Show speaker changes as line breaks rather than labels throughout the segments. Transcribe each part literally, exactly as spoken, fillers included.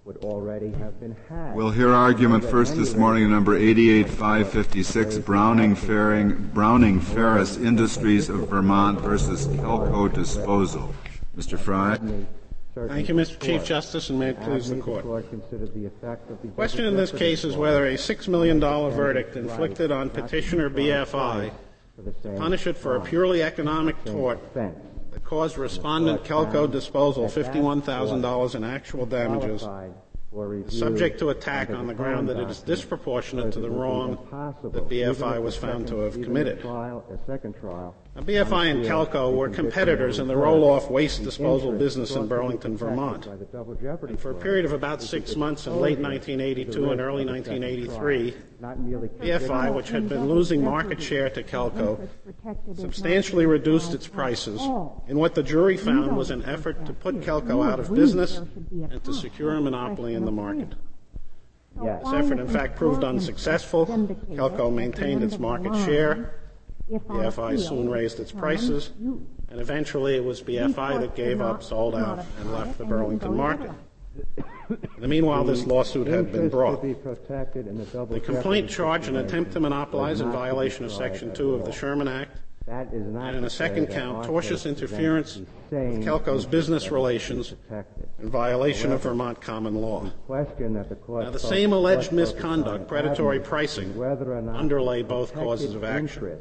would already have been had.
We'll hear argument first this morning in number eighty-eight five fifty-six, Browning, Faring, Browning Ferris Industries of Vermont versus Kelco Disposal. Mister Fry.
Thank you, Mister Chief Justice, and may it please the Court. The question in this case is whether a six million dollars verdict inflicted on petitioner B F I to punish it for a purely economic tort that caused respondent Kelco Disposal fifty-one thousand dollars in actual damages is subject to attack on the ground that it is disproportionate to the wrong that B F I was found to have committed. Now, B F I and Kelco were competitors in the roll-off waste disposal business in Burlington, Vermont. And for a period of about six months in late nineteen eighty-two and early nineteen eighty-three, B F I, which had been losing market share to Kelco, substantially reduced its prices in what the jury found was an effort to put Kelco out of business and to secure a monopoly in the market.
Yes.
This effort, in fact, proved unsuccessful. Kelco maintained its market share. B F I soon raised its prices, and eventually it was B F I that gave up, sold out, and left the Burlington market. In the meanwhile, this lawsuit had been brought. The complaint charged an attempt to monopolize in violation of Section two of the Sherman Act, and in a second count, tortious interference with Kelco's business relations in violation of Vermont common law. Now, the same alleged misconduct, predatory pricing, underlay both causes of action.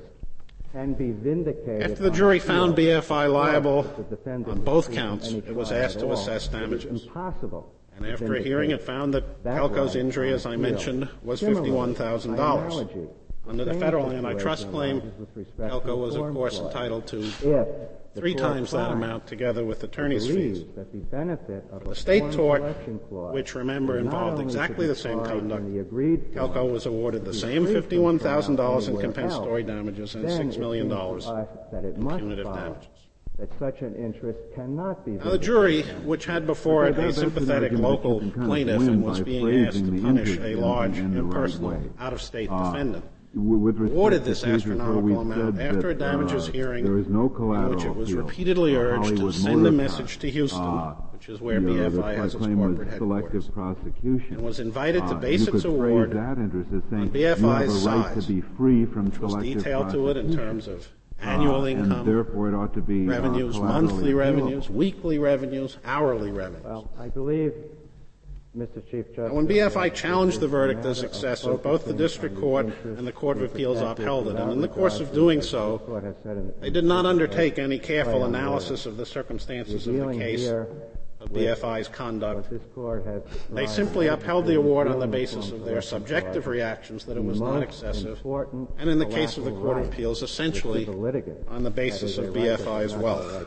After the jury found B F I liable on both counts, it was asked to assess damages. And after a hearing, it found that Kelco's injury, as I mentioned, was fifty-one thousand dollars. Under the federal antitrust claim, Kelco was, of course, entitled to three times that amount together with attorney's fees. The state tort, which, remember, involved exactly the same conduct, Kelco was awarded the same fifty-one thousand dollars in compensatory damages and six million dollars in punitive damages.
That such an interest cannot be.
Now, the jury, which had before it a sympathetic local plaintiff and was being asked to punish a large, impersonal, out-of-state defendant, awarded this astronomical amount after a damages hearing in which it was repeatedly urged to send a message to Houston, which is where B F I has its corporate headquarters, and was invited to base its award on B F I's size, which was detailed to it in terms of annual income, revenues, monthly revenues, weekly revenues, hourly revenues.
Well, I believe, Mister Chief Justice.
Now, when B F I challenged the verdict as excessive, both the District Court and the Court of Appeals upheld it, and in the course of doing so, they did not undertake any careful analysis of the circumstances of the case of B F I's conduct. They simply upheld the award on the basis of their subjective reactions that it was not excessive, and in the case of the Court of Appeals, essentially on the basis of B F I's wealth.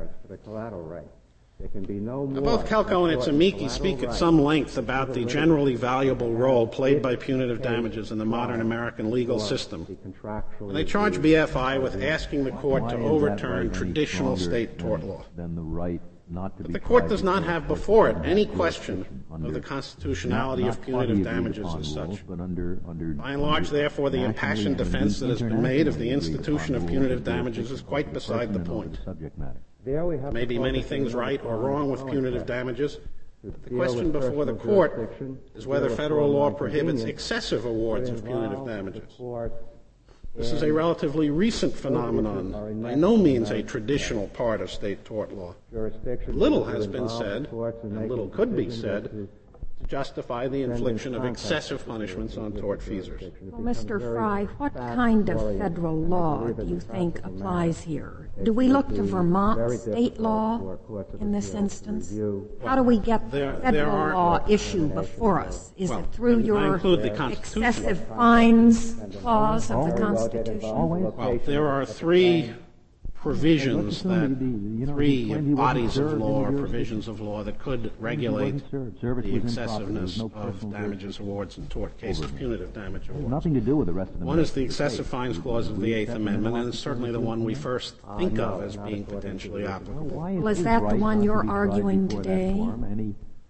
Now, both Kelco and its amici speak at some length about the generally valuable role played by punitive damages in the modern American legal system. And they charge B F I with asking the court to overturn traditional state tort law. But the court does not have before it any question of the constitutionality of punitive damages as such. By and large, therefore, the impassioned defense that has been made of the institution of punitive damages is quite beside the point. There may be many things right or wrong with punitive damages, but the question before the court is whether federal law prohibits excessive awards of punitive damages. This is a relatively recent phenomenon, by no means a traditional part of state tort law. Little has been said, and little could be said, to justify the infliction of excessive punishments on tortfeasors.
Well, Mister Fry, what kind of federal law do you think applies here? Do we look to Vermont state law in this instance? How do we get the federal
are,
law issue before us? Is
well,
it through your excessive fines clause of the Constitution?
Well, there are three provisions that, three bodies of law or provisions of law that could regulate the excessiveness of damages awards in tort cases, punitive damage awards.
Nothing to do with the rest of the
One is the excessive fines clause of the Eighth Amendment, and it's certainly the one we first think of as being potentially applicable.
Well, is that the one you're arguing today?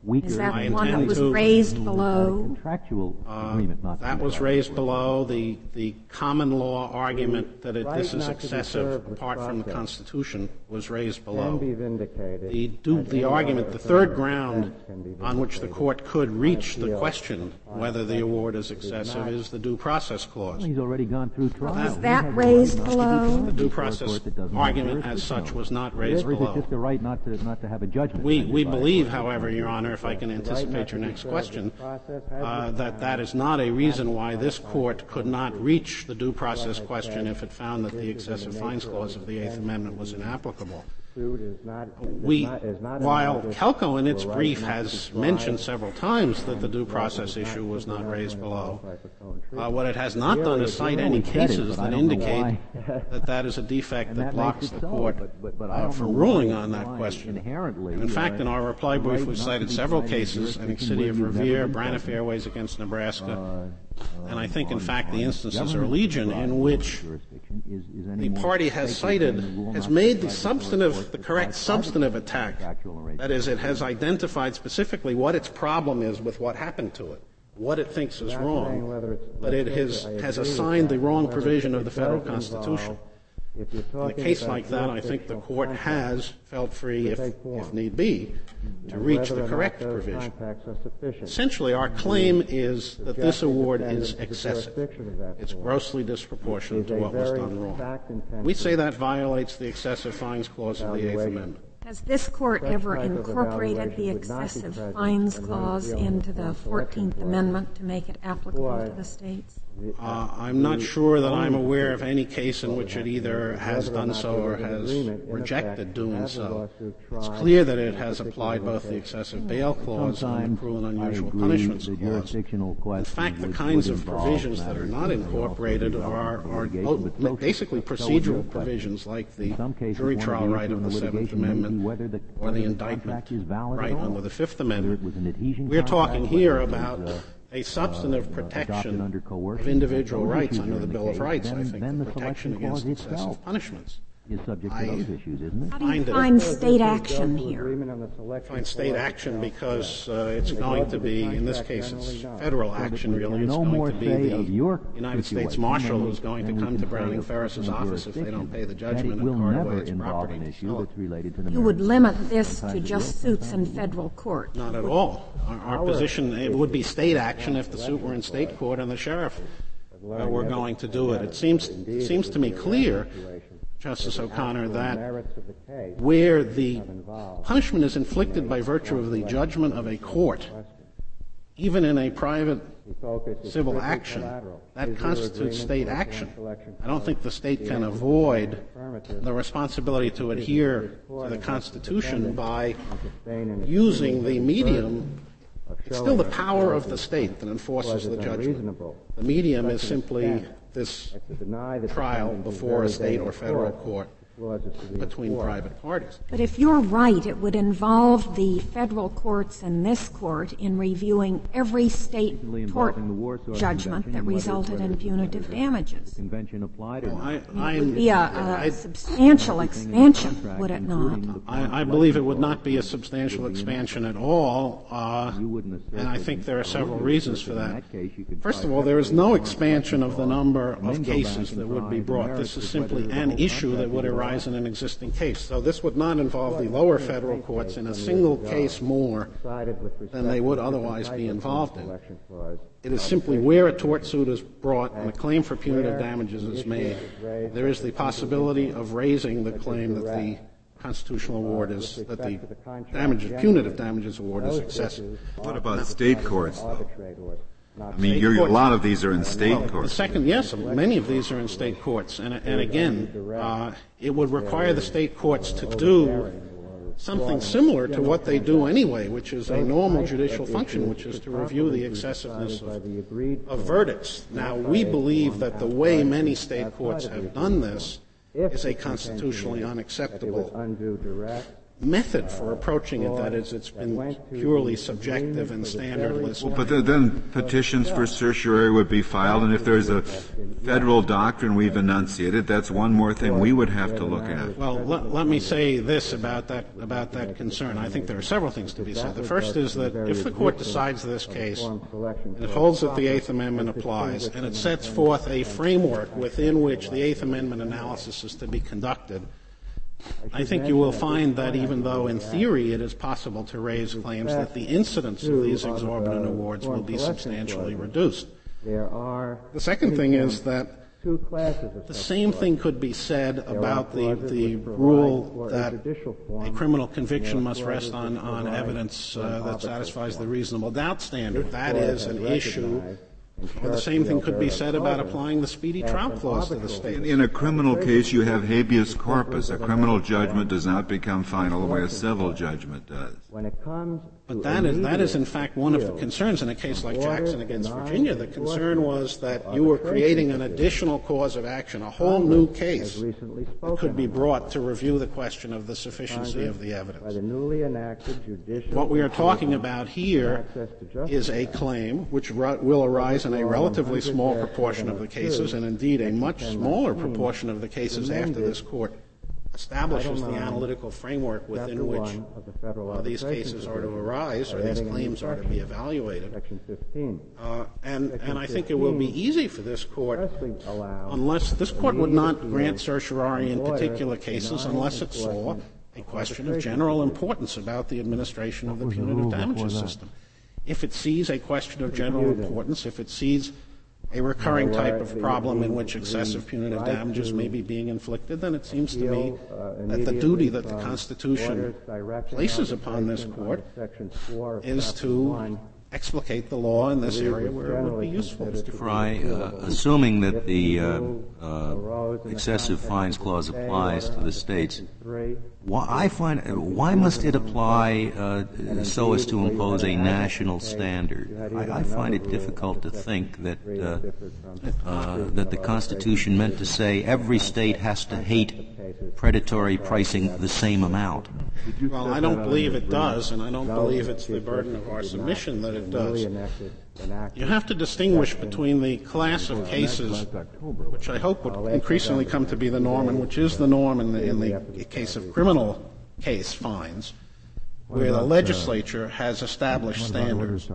weaker.
Is that
I
the one that
intend
was
to-
raised below?
Contractual agreement, not
That was raised below. The, the common law argument that it, this is
Right not to be
excessive
served with
apart from the
process
Constitution was raised
can
below.
be vindicated.
The, do,
as
the
any
argument,
other
the third
affirmative
ground
defense can be
on which the
vindicated
court could
on
reach the
appeal
question
on
whether the
effective.
award is
It is
excessive
not-
is the due process clause.
He's already gone through trial.
Was
He
that
has the
raised
right not to be
below?
charged
The due
before a
process
court that doesn't have
argument as
jurisdiction
such
over
was
it.
not raised
Or is
below.
it just the right not to not to have a judgment?
We,
rendered
we
by a
believe,
court?
however, Your Honor, if I can
The right
anticipate
not
your
to be
next
served
question,
with process has
uh,
been
that
found
that is not a reason why this court could not reach the due process question if it found that the excessive fines clause of the Eighth Amendment was inapplicable.
suit is not, is
We,
not, is not
while
analogous
Kelco in its
to a right
brief
not to
has
be
mentioned
bribed
several times that the due
and
process
not
issue was
to
not
be
raised below,
qualified for cone treatment.
uh, what it has not done is cite any
Well, he said it,
cases
but I
that
don't know
indicate
why.
that that is a defect
And
that
that
blocks
makes
the
it so,
court
but- but- but I
uh,
don't
from
know
ruling
why-
on that
why
question.
inherently,
In fact,
uh,
in our reply
the
brief,
right
we
not to
cited
be
several
provided
cases, I think
jurisdiction
City
where
of
you've never
Revere,
been
Braniff
present.
Airways against Nebraska,
Uh,
and I think, in
on-
fact, the
on
instances are
government
legion in
provided
which
jurisdiction is- is any
the
more
party has
sacred than
cited,
the rule
has
not to
made the
provide
substantive,
court
the
to
correct
provide
substantive
private
attack.
contractual arrangements.
That is, it has identified specifically what its problem is with what happened to it, what it thinks is
Without
wrong,
saying whether it's
but it
legislative,
has,
I
has
agree with
assigned
that.
the wrong
However,
provision
it
of the federal
does involve-
Constitution.
if you're
In a
talking
case
about
like that, I think the
jurisdictional
court
contacts,
has felt free, if,
take form.
if need be, to
and
reach
whether
the
or not
correct
those
provision.
contacts are sufficient.
Essentially, our claim is that this
Subjective
award
defendant
is
to the
excessive.
jurisdiction of that
It's
court
grossly disproportionate
is
to
a
what was
very
done wrong.
fact-intensive
We say that violates the excessive fines clause of the Eighth
evaluation.
Amendment.
Has this court
Such
ever
type of
incorporated the
evaluation would not be
excessive
present
fines
in
clause
repealing
into the
the
fourteenth
selection
Amendment to make it applicable
Why?
to the states?
Uh, I'm not sure that I'm aware of any case in which it either has done so or has rejected doing so. It's clear that it has applied both the excessive bail clause and
Sometimes
the cruel and
I
unusual
agree
punishments
the
clause.
jurisdictional
In
question
fact, the
would-
kinds
would
of
involve
provisions that are
matters
not
that would also
incorporated
be
are,
relevant to
are
litigation, but social-
basically
so would your
procedural
question.
provisions like the
In some cases,
jury
one of
trial
the
right
issues
of
in
the
the
Seventh
litigation may be
Amendment
whether the-
or
whether
the
the
indictment
contract is valid at
right
all.
under the Fifth
Whether
Amendment.
it was an adhesion
We're
contract,
talking here
whether it
about
was, uh,
a substantive
uh,
protection
adopted under coercion.
of individual
Those
rights
issues
under
are
the
in the
Bill of
case,
Rights.
then-
I think
then
the
the
protection
selection clause
against excessive
itself
punishments.
is subject to
I-
those issues, isn't it?
How do you
Find it-
find
So
state
this
action
goes to
here?
agreement on the selection
Find state
clause
action
itself.
because uh, it's
Because
going
of
to
the
be, in this
contract
case, it's
generally done.
federal
So that
action
we
really.
can
It's
no
going
more
to be
say
the
of your
United States
situation
Marshal
than
who's going to
we
come
can
to
say
Browning
of
Ferris's
personal
office if they don't pay the
jurisdiction, that
judgment
it will
and cart
never
away its
involve
property.
an issue
No,
that's related to the
You would
merits.
limit this to
Sometimes it
just
will,
suits in
sometimes it won't.
federal court.
not at all. Our, our position, it would be state action if the suit were in state court and the sheriff uh, were going to do it. It seems, it seems to me clear, Justice O'Connor, that where the punishment is inflicted by virtue of the judgment of a court, even in a private civil action, that constitutes state action. I don't think the state can avoid the responsibility to adhere to the Constitution by using the medium. It's still the power of the state that enforces the judgment. The medium is simply this trial before a state or federal court between private parties.
But if you're right, it would involve the federal courts and this court in reviewing every state tort
Involving the Warsaw
judgment
Convention
that
and whether-
resulted
whether
in
the-
punitive damages.
Convention applied or not.
I,
It
I'm,
would be a,
I,
a substantial expansion, would it not?
I, I believe it would not be a substantial expansion at all, uh,
You wouldn't assert
and I
that
think
in-
there are
or
several
you
reasons
assert
for
that in
that.
that case you could
First
try
of all, there is no
separate
expansion of the number
and then
of
go back
cases
and
that would
try
be
the
brought.
merits
This is
of
simply
whether the
an
whole
issue that
contract
would
is
arise in an existing case. So this would not involve the lower federal courts in a single case more than they would otherwise be involved in. It is simply where a tort suit is brought and a claim for punitive damages is made, there is the possibility of raising the claim that the constitutional award is, that the damages, punitive damages award is excessive.
What about state courts, though? I mean,
State
you're, a
courts-
lot of these are in state
The
courts.
second, yes, many of these are in state courts, and, and again, uh, it would require the state courts to do something similar to what they do anyway, which is a normal judicial function, which is to review the excessiveness of, of verdicts. Now, we believe that the way many state courts have done this is a constitutionally unacceptable method for approaching it. That is, it's been purely subjective and standardless.
Well, but then petitions for certiorari would be filed, and if there's a federal doctrine we've enunciated, that's one more thing we would have to look at.
Well, let, let me say this about that about that concern. I think there are several things to be said. The first is that if the court decides this case, and it holds that the Eighth Amendment applies, and it sets forth a framework within which the Eighth Amendment analysis is to be conducted, I think you will find that even though in theory it is possible to raise claims that the incidence of these exorbitant awards will be substantially reduced. The second thing is that the same thing could be said about the, the rule that a criminal conviction must rest on, on evidence uh, that satisfies the reasonable doubt standard. That is an issue. Or the same thing could be said about applying the Speedy Trial Clause to the state.
In, in a criminal case, you have habeas corpus. A criminal judgment does not become final the way a civil judgment does.
But that is, that is in fact one of the concerns in a case like Jackson against Virginia. The concern was that you were creating an additional cause of action, a whole new case that could be brought to review the question of the sufficiency of the evidence. What we are talking about here is a claim which will arise in a relatively small proportion of the cases, and indeed a much smaller proportion of the cases after this court establishes the analytical framework within which uh, these cases are to arise or these claims are to be evaluated. Uh, and, and I think it will be easy for this court, unless this court would not grant certiorari in particular cases unless it saw a question of general importance about the administration of the punitive damages system. If it sees a question of general importance, if it sees a recurring type of problem in which excessive punitive damages may be being inflicted, then it seems to me that the duty that the Constitution places upon this court is to explicate the law in this area where it would be useful.
Mister Fry, uh, assuming that the uh, uh, excessive fines clause applies to the states, why, I find, why must it apply uh, so as to impose a national standard? I, I find it difficult to think that uh, uh, that the Constitution meant to say every state has to hate predatory pricing the same amount.
Well, I don't believe it does, and I don't believe it's the burden of our submission that it does. You have to distinguish between the class of cases, which I hope would increasingly come to be the norm, and which is the norm in the, in the case of criminal case fines, where the legislature has established standards.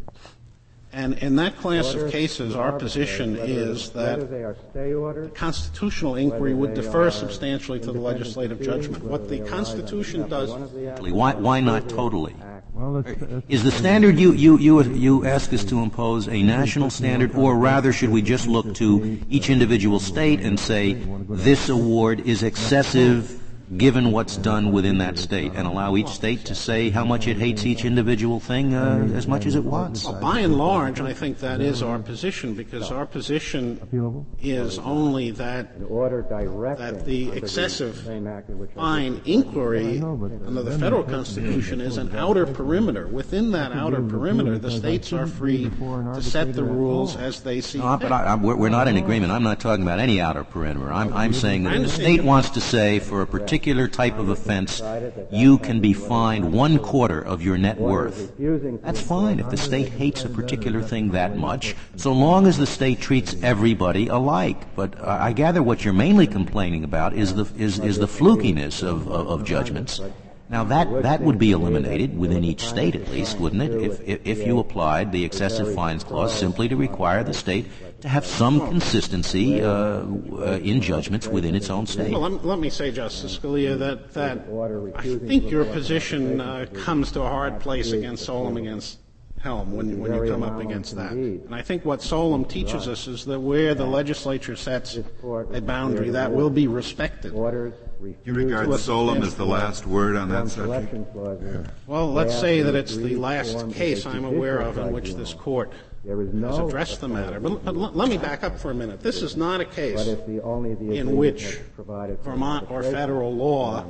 And in that class of cases, our position is that the constitutional inquiry would defer substantially to the legislative judgment. What the Constitution does...
Why, why not totally? Is the standard you, you, you, you ask us to impose a national standard, or rather should we just look to each individual state and say this award is excessive given what's done within that state, and allow each state to say how much it hates each individual thing uh, as much as it wants?
Well, by and large, I think that is our position, because our position is only that, that the excessive fine inquiry under the federal Constitution is an outer perimeter. Within that outer perimeter, the states are free to set the rules as they see
no,
fit.
But I, I, we're, we're not in agreement. I'm not talking about any outer perimeter. I'm, I'm saying that if the state wants to say for a particular particular type of offense, you can be fined one quarter of your net worth. That's fine if the state hates a particular thing that much, so long as the state treats everybody alike. But uh, I gather what you're mainly complaining about is the is, is the flukiness of, of, of judgments. Now that that would be eliminated within each state, at least, wouldn't it? If, if if you applied the excessive fines clause simply to require the state to have some consistency uh, uh, in judgments within its own state.
Well, let, let me say, Justice Scalia, that that I think your position uh, comes to a hard place against Solem against Helm when when you come up against that. And I think what Solem teaches us is that where the legislature sets a boundary, that will be respected.
You regard Solem as the last word on that subject?
Well, let's say that it's the last case I'm aware of in which this court has addressed the matter. But, but l- let me back up for a minute. This is not a case in which Vermont or federal law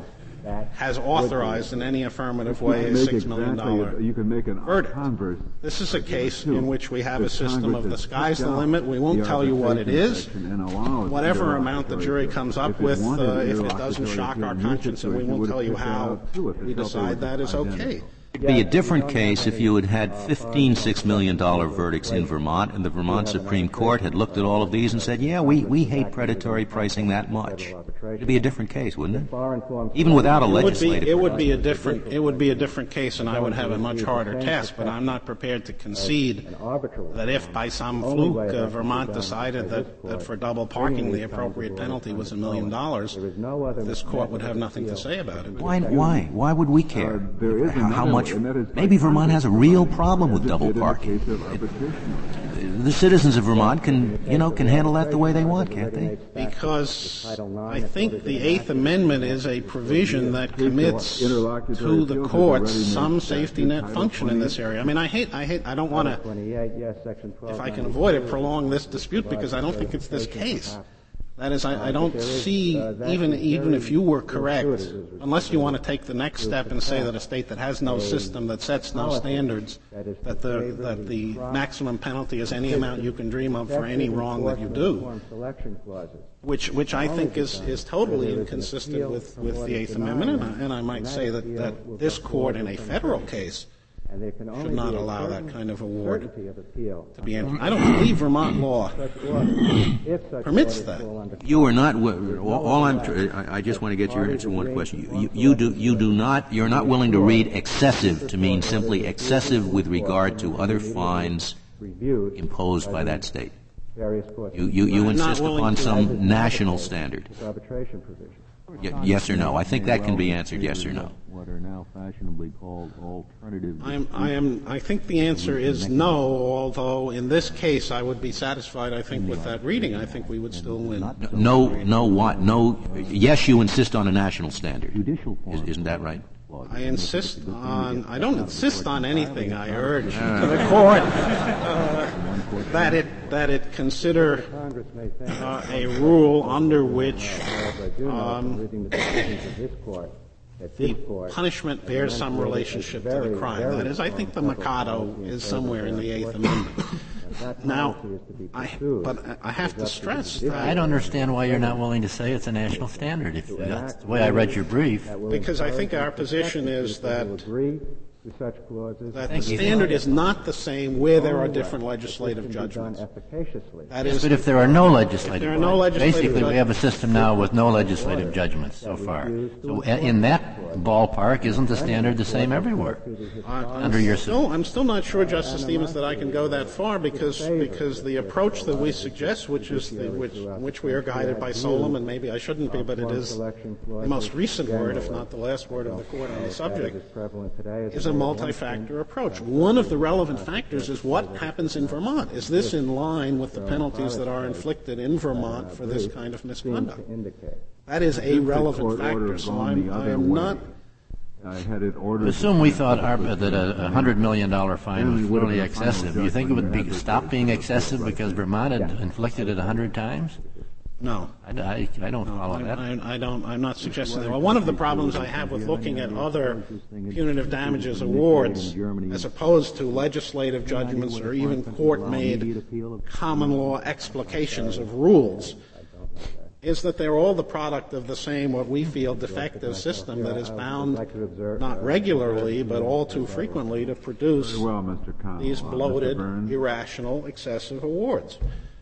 has authorized in any affirmative way a six million dollars
you can make an
verdict.
converse.
This is a case in which we have a
If
system
Congress
of the
has
sky's the
kicked out
limit. We won't
the
tell you what it
arbitration
is.
section and allows
Whatever amount the
interlocutory
jury comes up
If it
with,
wanted
uh, if it
interlocutory
doesn't shock
appeal
our
in this
conscience, and we
situation,
won't
would
tell
have
you
kicked that
how
out too if it
we
felt they
decide
were
that is okay.
identical.
It'd be a different case if you had had fifteen six million dollars verdicts in Vermont and the Vermont Supreme Court had looked at all of these and said, yeah, we, we hate predatory pricing that much. It'd be a different case, wouldn't it? Even without a
It would be,
legislative
it would be a different, it would be a different case, and I would have a much harder task, but I'm not prepared to concede that if by some fluke uh, Vermont decided that, that for double parking the appropriate penalty was a million dollars, this court would have nothing to say about it.
Why, why? Why would we care?
Uh, there is
how, how
another
much?
way, and that is
Maybe Vermont has a real problem with
as it
double
did in the
parking.
case of arbitration.
The citizens of Vermont can, you know, can handle that the way they want, can't they?
Because I think the Eighth Amendment is a provision that commits to the courts some safety net function in this area. I mean, I hate, I hate, I don't want to, if I can avoid it, prolong this dispute because I don't think it's this case. That is, I, I don't see, even even if you were correct, unless you want to take the next step and say that a state that has no system, that sets no standards, that the that the maximum penalty is any amount you can dream of for any wrong that you do, which which I think is, is totally inconsistent with, with the Eighth Amendment, and I, and I might say that, that this court in a federal case should not allow that kind of award to be entered. I don't believe Vermont law permits that.
You are not. All, all I'm. I just want to get your answer to one question. You, you, you do. You do not. You're not willing to read excessive to mean simply excessive with regard to other fines imposed by that state. You you, you insist upon some national standard. Y- yes or no? I think that can be answered yes or no.
What are now fashionably called alternative.
I am, I am, I think the answer is no, although in this case I would be satisfied, I think, with that reading. I think we would still win.
No, no, what? No, yes, you insist on a national standard.
Judicial
Is, isn't that right?
I insist on, I don't insist on anything. I urge to the court uh, that it, that it consider uh, a rule under which um, the punishment bears some relationship to the crime. That is, I think the Mikado is somewhere in the Eighth Amendment. Now, I, but I have to stress that
I don't understand why you're not willing to say it's a national standard. If that's the way I read your brief.
because I think our position is that that the standard is not the same where there are different legislative judgments. That is,
But if there are no legislative,
there are no legislative
basically we have a
judgments.
system now with no legislative judgments so far. So a- in that ballpark, isn't the standard the same everywhere? Under your system?
No, I'm still not sure, Justice Stevens, that I can go that far because because the approach that we suggest, which is the, which which we are guided by Solem, and maybe I shouldn't be, but it is the most recent word, if not the last word of the court on the subject, is a multi-factor approach. One of the relevant factors is what happens in Vermont. Is this in line with the penalties that are inflicted in Vermont for this kind of misconduct? That is a relevant factor, so I'm, I am not...
I had it ordered.
Assume we thought our, that a, a hundred million dollar fine was really excessive. Do you think it would be stop being excessive because Vermont had inflicted it a hundred times?
No.
I, I, I don't follow
I,
that.
I, I don't, I'm not suggesting that. Well, one of the problems I have with looking at other punitive damages awards as opposed to legislative judgments or even court-made common law explications of rules is that they're all the product of the same, what we feel, defective system that is bound not regularly but all too frequently to produce
Very well, Mister Conwell.
these
Uh,
bloated,
Mister Burns.
irrational, excessive awards.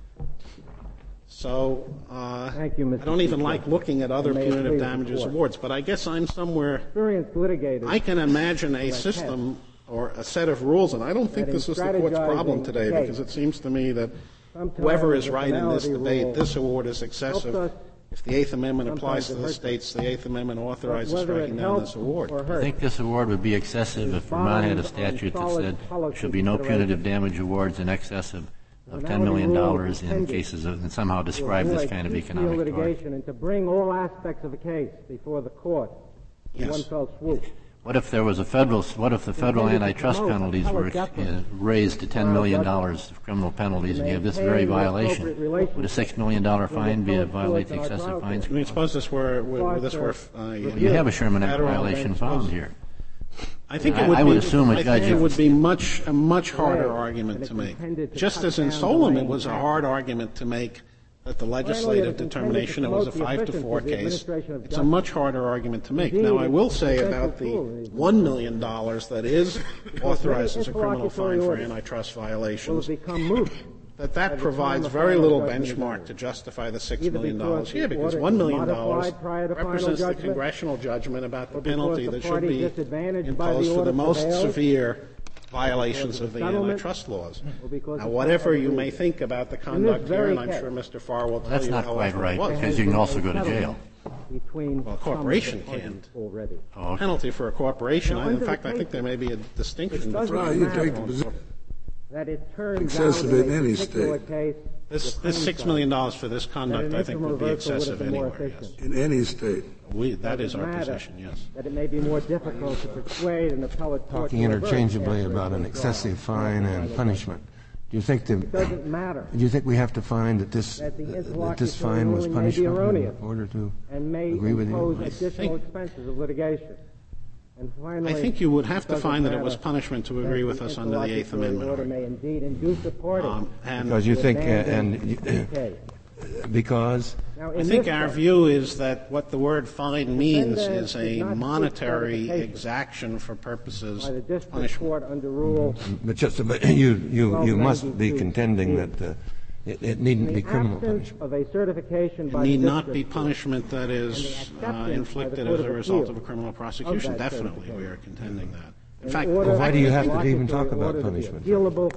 So uh,
Thank you, Mister
I don't even
Chief
like
Justice.
looking at other
And may it
punitive
please the
damages
Court.
awards, but I guess I'm somewhere.
Experienced litigators.
I can imagine a system or a set of rules, and I don't think
That
this
in
is the court's problem
strategizing
today
a case,
because it seems to me that
sometimes
whoever is
the
right in this
finality
debate,
rule
this award is
helps
excessive.
us,
If the Eighth Amendment applies
sometimes
to
it
the
hurts us.
states, the Eighth Amendment authorizes
Whether it
striking down
helps
this award.
or
I
hurts.
think this award would be excessive if Vermont had a statute that said there should be no punitive damage awards in excess of, of ten million dollars in cases of, and somehow describe this kind of economic torture.
litigation and to bring all aspects of a case before the court in
Yes.
one fell swoop.
What if there was a federal? What if the federal antitrust penalties were uh, raised to ten million dollars of criminal penalties, and you have this very violation? Would a six million dollar fine be a violate the excessive fines?
I mean, suppose this were, were this were. Uh,
You have a Sherman Act violation found here.
I think
I-
it would
I
be,
would assume a
I
judge
think it
if-
would be much a much harder argument to make. Just as in Solem, it was a hard argument to make that the legislative determination it was a five to four case. It's a much harder argument to make. Now, I will say about the one million dollars that is authorized as a criminal fine for antitrust violations, that that provides very little benchmark to justify the six million dollars here, because one million dollars represents the congressional judgment about the penalty that should be imposed for the most severe violations of the antitrust laws. Now, whatever you may think about the conduct here, and I'm sure Mister Farr will tell
That's
you
not
how
quite
it
right,
was.
because you can also go to jail.
Well, a corporation can't.
Oh,
Penalty for a corporation, I, in fact, I think there may be a distinction between
Right, you take the position
that it turns
excessive
out
in any
particular
state.
case,
this. This six million dollars for this conduct, I think, would be excessive anywhere. Yes,
in any state.
we that is our
matter
position. Yes.
that it may be more difficult to persuade an appellate court
Talking
to reverse
interchangeably
after
about
it's
an
been
excessive
tried.
fine and punishment. Do you think the,
It doesn't matter.
do you think we have to find that this
That the
that this
interlocutory
fine was
ruling may be
punishment
erroneous
in order to
and may
agree with
impose
you?
additional
think-
expenses of litigation. And finally,
I think you would have
it
to
doesn't
find that it
matter
was punishment to agree with us under the Eighth
interlocutory
Amendment.
order may indeed induce a party
Um, and
Because you
to
think, uh,
abandon
and you-
the case.
because
Now,
I
in
think
this
our
case,
view is that what the word fine means
defendant
is
did
a
not seek
monetary
certification
exaction for purposes
by the
of
district
punishment.
court under Rule
but just but you you you must be
twelve ninety-two
contending
C.
that uh, it, it needn't
In
be
the
criminal
absence
punishment.
of a certification by
It need
the
not be
district court,
punishment that is
and the
uh,
acceptance by the
inflicted
Court
as a
of
result
Appeal
of a criminal prosecution.
of that
Definitely, we
certification.
are contending that. In
in
fact,
order
in
why
fact,
do you
I
have
think-
to even talk
interlocutory
about
order to be
punishment?
appealable.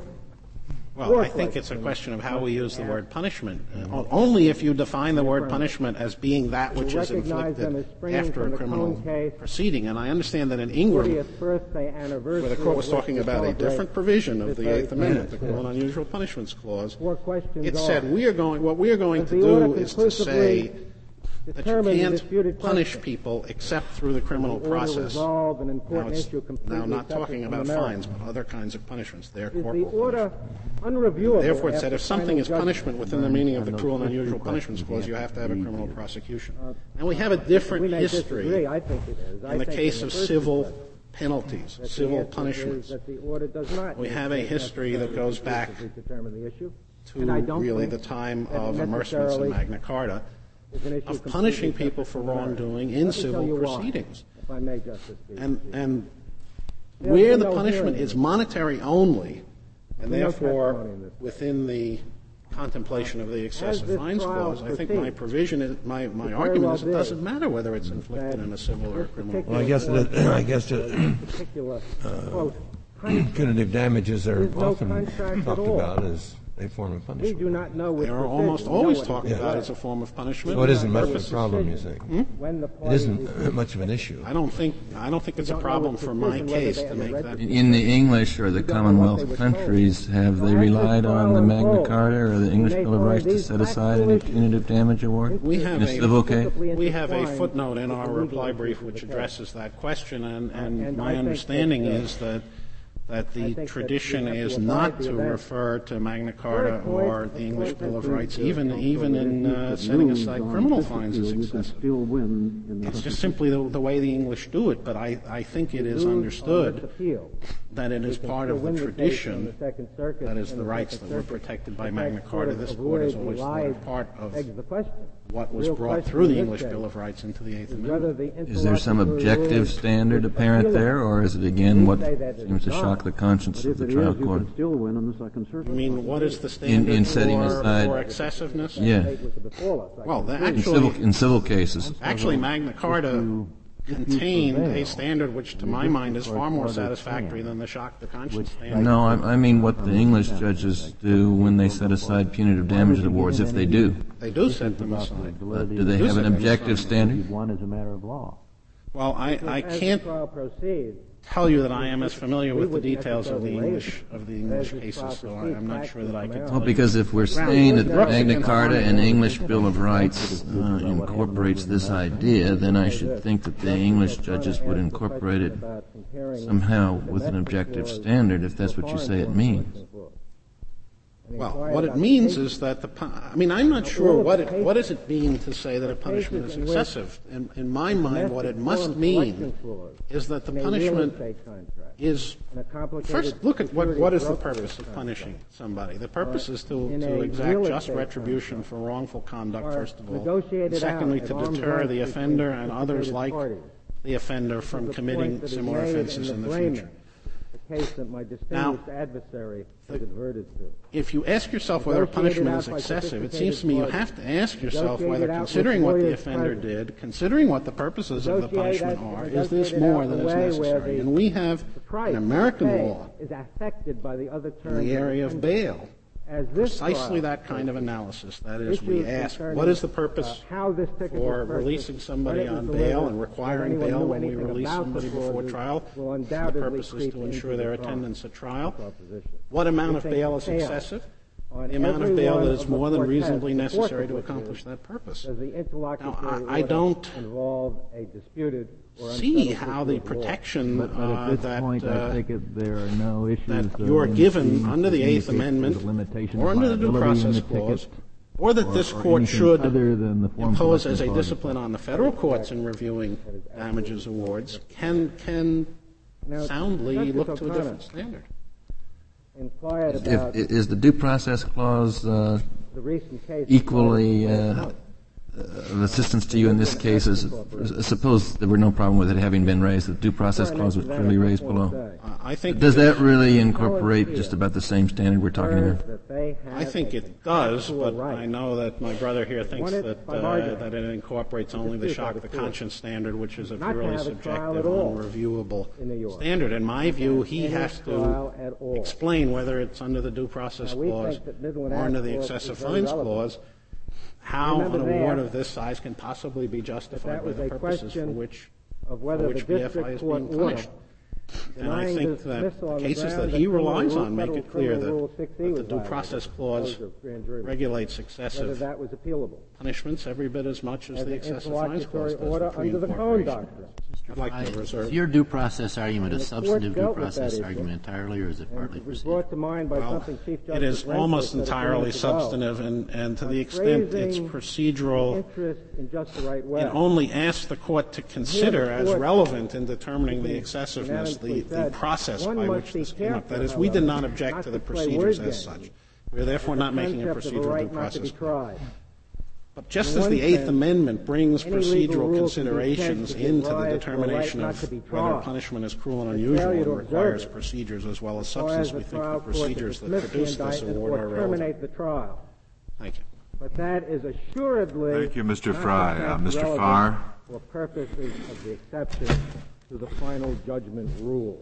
Well, I think it's a question of how we use the word punishment. Uh, only if you define the word punishment as being that which is
recognize them
inflicted
as springing
after
from
a
the
criminal
Cone case,
proceeding. And I understand that in Ingram,
fortieth birthday anniversary
where the court was
of which
talking
we
about a
celebrate
different provision of
this
the
very
Eighth Amendment, the
case.
Cruel and Unusual Punishments Clause,
Four questions
it
are,
said we are going. What we are going
does
to
the order
do is to
conclusively
say that you
determine the
can't
disputed
punish
question?
people except through the criminal
The order
process.
resolved an
Now,
important
it's
issue completely
now not
separate
talking
from
about
the merits.
fines, but other kinds of punishments. They're
Is the
corporal
order
punishment.
unreviewable?
Therefore, it said
after
if something
final
is
judgment?
punishment within the meaning of the Cruel and Unusual Punishments Clause, you have to have a criminal prosecution. And we have a different
We may
history
disagree. I think it is. I
in the
think
case
in
of
the first
civil
instance
penalties,
that the
civil
answer is
punishments.
that the order does not
We
make
have a
it
history that
necessary
goes
to
back
conclusively determine the issue.
to
And I don't
really
think
the time
that it
of amercements
necessarily
in Magna Carta,
is an issue
of
completely
punishing
separate
people for
from the merits.
wrongdoing
Let
in
me tell
civil
you why,
proceedings.
if I may, Justice Breyer.
And, and
There's
where
been
the
no
punishment
hearing.
is monetary only, and
been no
therefore
testimony in this case.
within the contemplation of the excessive
this
fines
trial
clause, I think my
proceeds,
provision is, my, my
very
argument
well
is it
did.
doesn't matter whether it's inflicted in a civil or a
This
criminal.
particular
Well, I guess
court
that, I guess that
particular, quote, punishment.
punitive damages are
There's no
often
contract at
talked
all.
about as a form of
We
punishment.
do not know with
They are
precision.
almost
We know
always
what
talked
it
about
is.
as a form of punishment.
So it isn't much of a
With
problem, you
precision.
think?
When the
It
parties
isn't much of an issue.
I don't think I don't think it's a
don't know
problem
with
for my
precision whether
case
they
to
ever
make
read
that.
the-
In the English or the Commonwealth countries, have they relied on the Magna Carta or the English Bill of Rights to set aside any punitive damage award
We have
in a
a-
civil case?
We have a footnote in our reply brief which addresses that question, and, and my understanding is that that the tradition is not to refer to Magna Carta or the English Bill of Rights, even even in uh, setting aside criminal fines as excessive. It's just simply the, the way the English do it, but I, I think it is understood that it is part of the tradition, that is the rights that were protected by Magna Carta. This court has always thought a part of what was brought through the English Bill of Rights into the Eighth Amendment.
Is there some objective standard apparent there, or is it again what seems to shock the conscience of the trial court?
You mean what is the standard
in setting
for,
aside-
for excessiveness?
Yeah,
Well, the,
in civil,
actually,
in civil cases.
actually, Magna Carta contained a standard which, to my mind, is far more satisfactory than the shock the conscience standard.
No, I, I mean what the English judges do when they set aside punitive damages awards, if they do.
They do set them aside.
Do they have an objective standard?
One is a matter of law.
Well, I, I
As the
can't.
trial proceeds,
tell you that I am as familiar with the details of the English of the English cases, so I, I'm not sure that I can tell
Well, because
you.
if we're saying that the Magna Carta and English Bill of Rights uh, incorporates this idea, then I should think that the English judges would incorporate it somehow with an objective standard, if that's what you say it means.
Well, what it means is that the, I mean, I'm not sure what it, what does it mean to say that a punishment is excessive. In, in my mind, what it must mean is that the punishment is, first look at what, what is the purpose of punishing somebody. The purpose is to, to exact just retribution for wrongful conduct, first of all, and secondly, to deter the offender and others like the offender from committing similar offenses in the future.
Case that my distinguished now, adversary has adverted to.
If you ask yourself whether a punishment is excessive, it seems to me you have to ask yourself whether, considering what the offender did, considering what the purposes of the punishment are, is this more than is necessary? And we have an American law
is affected by the other
in the area of bail. Precisely that kind of analysis. That is, we ask, what is the purpose for releasing somebody on bail and requiring bail when we release somebody before trial? The purpose is to ensure their attendance at trial. What amount of bail is excessive? The amount of bail that is more than reasonably necessary to accomplish that purpose. Now, I, I don't see how the protection
but, but
uh,
at this
that,
point,
uh,
I take it there are no issues
that you are given under the Eighth Amendment or under the Due Process Clause, or that
or,
this
or
Court should
other than the form
impose as a discipline on the federal courts in reviewing damages awards, can can now, soundly look to a different standard.
If, is the Due Process Clause uh, equally uh, of assistance to you in this case? Is, suppose there were no problem with it having been raised, the Due Process Clause was clearly raised below.
Uh, I think
does that really incorporate just about the same standard we're talking about?
I think it does, but I know that my brother here thinks that uh, that it incorporates only the shock the conscience standard, which is a purely subjective, unreviewable standard. In my view, he has to explain whether it's under the Due Process Clause or under the Excessive Fines Clause how an award of this size can possibly be justified by the purposes for which, for which B F I is being punished. And I think that the cases that he relies on make it clear that, that the Due Process Clause regulates excessive punishments every bit as much as the Excessive Fines Clause does under the Cone Doctrine. I'd like to reserve.
Is your due process argument a substantive due process argument entirely, or is it partly procedural?
Well, it is almost entirely substantive, and, and to the extent it's procedural, it only asks the Court to consider as relevant in determining the excessiveness the, the process by which this came up. That is, we did not object to the procedures as such. We are therefore not making a procedural due process claim. But just as the Eighth Amendment brings procedural considerations into the determination of whether punishment is cruel and unusual and requires procedures as well as substance, we think the procedures that produce this award are relevant. Thank you.
But that is assuredly
Thank you, Mister Fry. Uh, Mister Farr.
For purposes of the exception to the final judgment rule.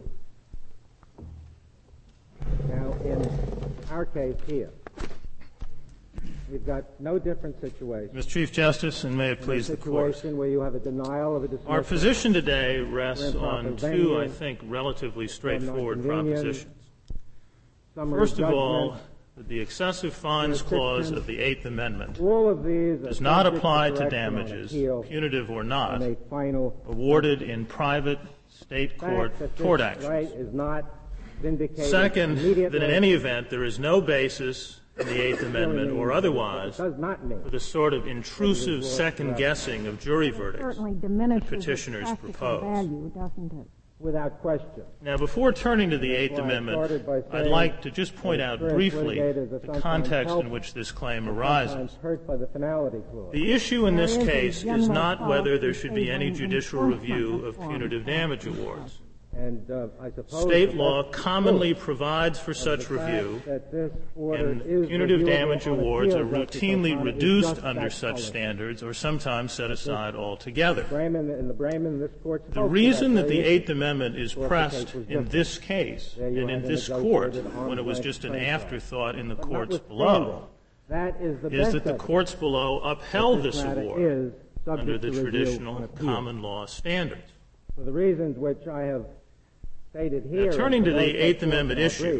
Now, in our case here, we've got no different situation.
Mister Chief Justice, and may it please the Court.
Situation where you have a denial of a dismissal.
Our position today rests on two, I think, relatively straightforward propositions. First of all, that the excessive fines clause of the Eighth Amendment
all of these
does not apply to damages, punitive or not, awarded in private state court tort actions. Second, that in any event there is no basis in the Eighth Amendment or otherwise for the sort of intrusive second-guessing of jury verdicts that petitioners propose.
Without question.
Now, before turning to the Eighth Amendment, I'd like to just point out briefly the context in which this claim arises. The issue in this case is not whether there should be any judicial review of punitive damage awards.
And, uh, I
State law commonly provides for such review, and punitive damage awards are routinely reduced under such standards or sometimes set aside altogether. The reason that the Eighth Amendment is pressed in this case and in this court, when it was just an afterthought in the courts below, is that the courts below upheld this award under the traditional common law standards.
For the reasons which I have stated here.
Now, turning to
those
the Eighth
that
Amendment
our
issue,
brief,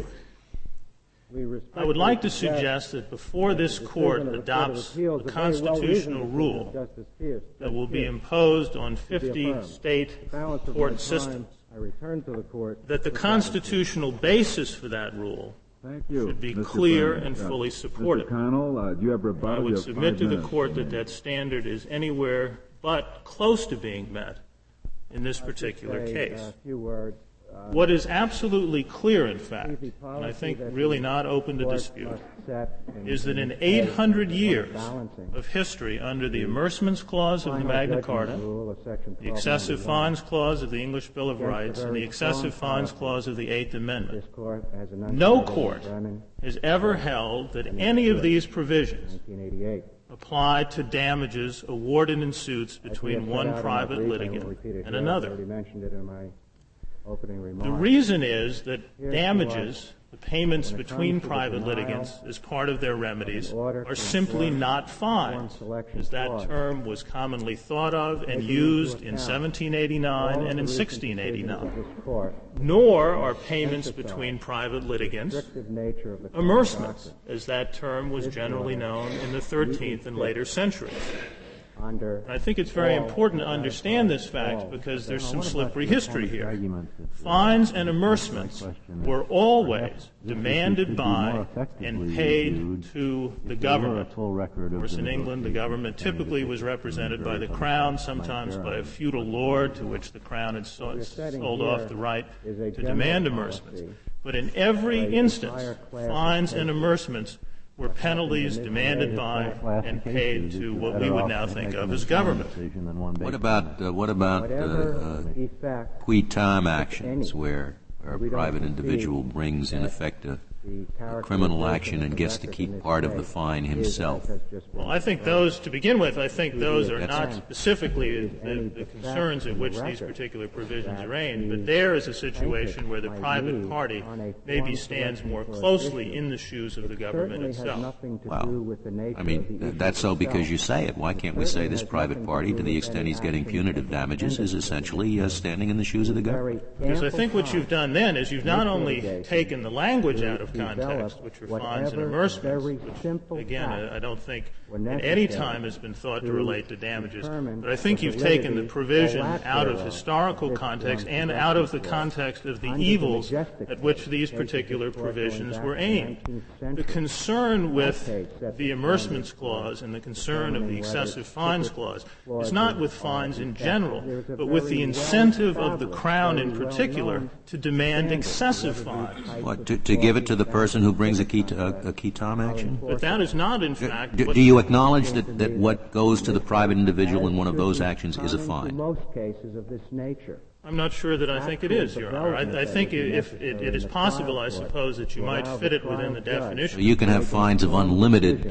we
I would like to
respectfully
suggest that before
that
this
the
court
decision of the
adopts
Court of Appeals,
a
a very well-reasoned
constitutional
decision of
rule
Justice Pierce,
that will be
Pierce,
imposed on
be
fifty
affirmed.
state
Balance of my
court
time,
systems,
I return to the court
that the
for
constitutional basis for that rule
Thank you.
should be
Mister
clear
Brennan.
and
Yeah.
fully supported.
Mister Connell, uh, do you have
I
rebuttal? You
would
have
submit
five
to the
minutes.
court that that standard is anywhere but close to being met in this particular
say,
case.
uh, a few words. Uh,
What is absolutely clear, in fact,
easy
and I
policy
think
that
really
the
not open to
court
dispute,
must set in-
is that in
in
eight hundred
place
years
balancing
of history under the Immersements Clause of the
final
Magna
judgment
Carta,
rule of Section
the Excessive
twelve ninety-one,
Fines Clause of the English Bill of
against the
Rights, and
very
the Excessive
strong
Fines
policy
Clause of the Eighth Amendment,
this court has enunciated
no
in
court
Brennan,
has ever held that any of these provisions
nineteen eighty-eight.
apply to damages awarded in suits
As we
between
have
one
set out in our
private
brief, I won't
litigant
repeat it
and
here.
another.
I already mentioned it in my opening remarks.
The reason is that
Here's
damages, the payments
when it
between
comes to the
private
denial
litigants as part of their remedies
order
are
to
simply
enforce
not fines,
foreign selection
as that
clause.
term was commonly thought of and
Taking
used
into
in
account
seventeen eighty-nine
all
and
the
in
recent
sixteen
decisions of
eighty-nine.
this court,
Nor are payments
emphasize
between private litigants
restrictive nature of the
amercements,
doctrine.
as that term was
This
generally
order
known in the thirteenth and later centuries.
Under
And I think it's very
all
important to
satisfied
understand this
all.
fact because there's
Now,
some
what about
slippery
the
history
opponent's
here.
argument that, uh,
Fines and
my
amercements
question that
were
perhaps
always
this issue
demanded
could be
by
more effectively
and paid
reviewed
to the
if there were a
government.
full record
Of course,
the
in England, the government
negotiations
typically
and
was
the
represented by the
very
crown,
public
sometimes
might
by a
bear
feudal lord to which the crown had so-
What we're setting
sold
here
off the right
is a
to
general
demand
policy
amercements. But in every
for a
instance,
entire class of
fines and
cases.
amercements were penalties
in this
demanded
area,
by
class
and
of
paid
cases,
to
you're
what
better
we would
off
now
to
think
make
of
an
as
informed
government.
decision than one
What
based
about uh, what about uh,
whatever
uh,
effect
qui tam actions
any,
where a
we don't
private
concede
individual brings in
that
effect a,
the
a criminal
characterization
action and
of the
gets to
record
keep
in this
part of the
case
fine
is, as
himself?
has just been
Well, I think
described.
those, to begin with, I think those are
That's-
not specifically
Is
the,
any
the
defect
concerns at
in the
which these
record
particular provisions
that
are aimed,
the
but there is a situation
plaintiff
where the
might
private
need
party
on a
maybe
foreign
stands
selection
more
clause
closely
issue.
in the shoes of the
It
government
certainly has
itself.
nothing to
Well,
do with the nature
I
of
mean,
the issue
that's so because
itself.
you say it. Why can't we say
Certainly
this
has
private
nothing to
party,
do
to the
with
extent
any
he's getting
action
punitive
of
damages, is
defendants.
essentially uh, standing in the shoes of the government?
Very
Because I
ample
think what
time
you've done then is you've not
this
only
litigation
taken the language
to
out of
develop
context, which are fines and
whatever very
amercements,
simple
which, again,
facts
I I don't think
were
at any
necessary
time has been thought to
to
relate to damages.
determine
But I think
the
you've taken the
validity
provision
or lack
out of
thereof
historical
of this
context
one
and out of the
possession clause.
context of the
Under the
evils
majestic
at which these
case of
particular
this court going
provisions
back
were
to the
aimed.
nineteenth
The
century
concern with
dictates that
the
the
amercements
standards
clause and the concern of the
determining whether
excessive fines
ticket
clause
clause
is not
is
with fines in
effective.
general,
There's a
but with the
very
incentive of the
well-established,
Crown in
very
particular
well-known
to demand
standard
excessive
whether these
fines.
types
What,
of
to, to give it to the
clauses
person who brings a
that
qui, a, a qui tam action?
But that is not, in fact,
Do,
what
do you acknowledge that, that what goes to the private individual in one of those actions is a
common to
fine?
most cases of this nature.
I'm not sure that I think it is, Your Honor. I, I think if it, it is possible, I suppose, that you might fit it within the
So
definition.
you can have fines of unlimited uh,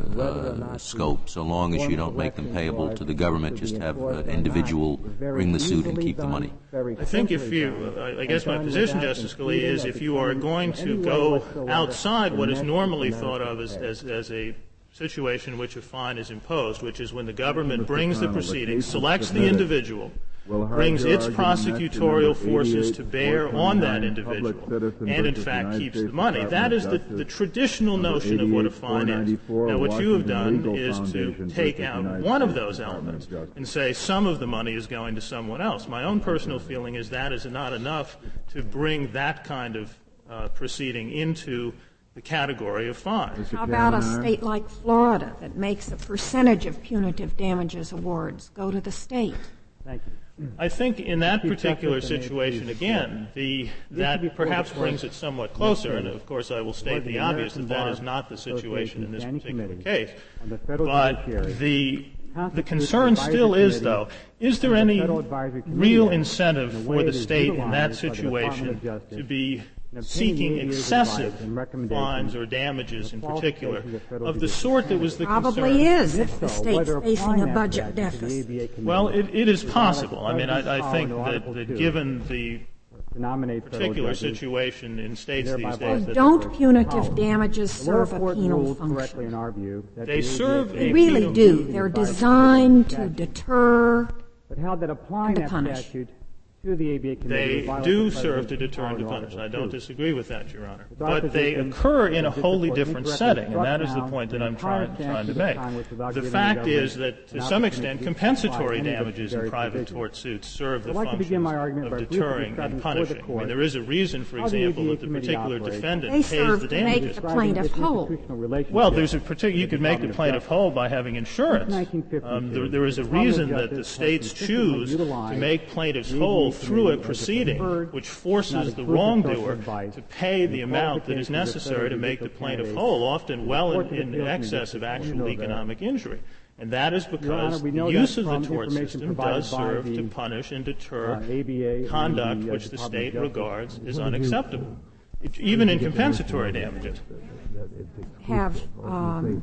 uh, scope so long as you don't make them payable to the government, just have an individual bring the suit and keep the money.
I think if you, I I guess my position, Justice Scalia, is if you are going to go outside what is normally thought of as, as, as a situation in which a fine is imposed, which is when the government brings the proceedings, selects the individual, brings its prosecutorial forces to bear on that individual, and in fact keeps the money. That is the, the traditional notion of what a fine is. Now, what you have done is to take out one of those elements and say some of the money is going to someone else. My own personal feeling is that is not enough to bring that kind of uh, proceeding into the category of fines.
How about a state like Florida that makes a percentage of punitive damages awards go to the state?
Thank you.
I think in that particular situation, again, the, that perhaps brings it somewhat closer, and of course I will state the obvious that that is not the situation in this particular case. But the, the concern still is, though, is there any real incentive for the state in that situation to be seeking excessive fines or damages in particular of the sort that was the concern?
Probably is if the state's facing a budget deficit.
Well, it, it is possible. I mean, I, I think that, that given the particular situation in states these days, that
Don't punitive damages serve a penal function?
they serve a
They really
penal-
do. They're designed to deter
But held that applying
and to
that
punish.
statute to the A B A committee.
They do serve to deter and to punish. I don't disagree with that, Your Honor. But they occur in a wholly different setting, and that is the point that I'm trying, trying to make. The fact is that, to some extent, compensatory damages in private tort suits serve the functions of deterring and punishing. I mean, there is a reason, for example, that the particular defendant pays the damages.
They serve to make the plaintiff whole.
Well, there's a particular, you could make the plaintiff whole by having insurance. Um, there, there is a reason that the states choose to make plaintiffs whole through a proceeding which forces the wrongdoer to pay the amount that is necessary to make the plaintiff whole, often well in, in excess of actual economic injury. And that is because the use of the tort system does serve to punish and deter conduct which the state regards as unacceptable, even in compensatory damages.
Have um,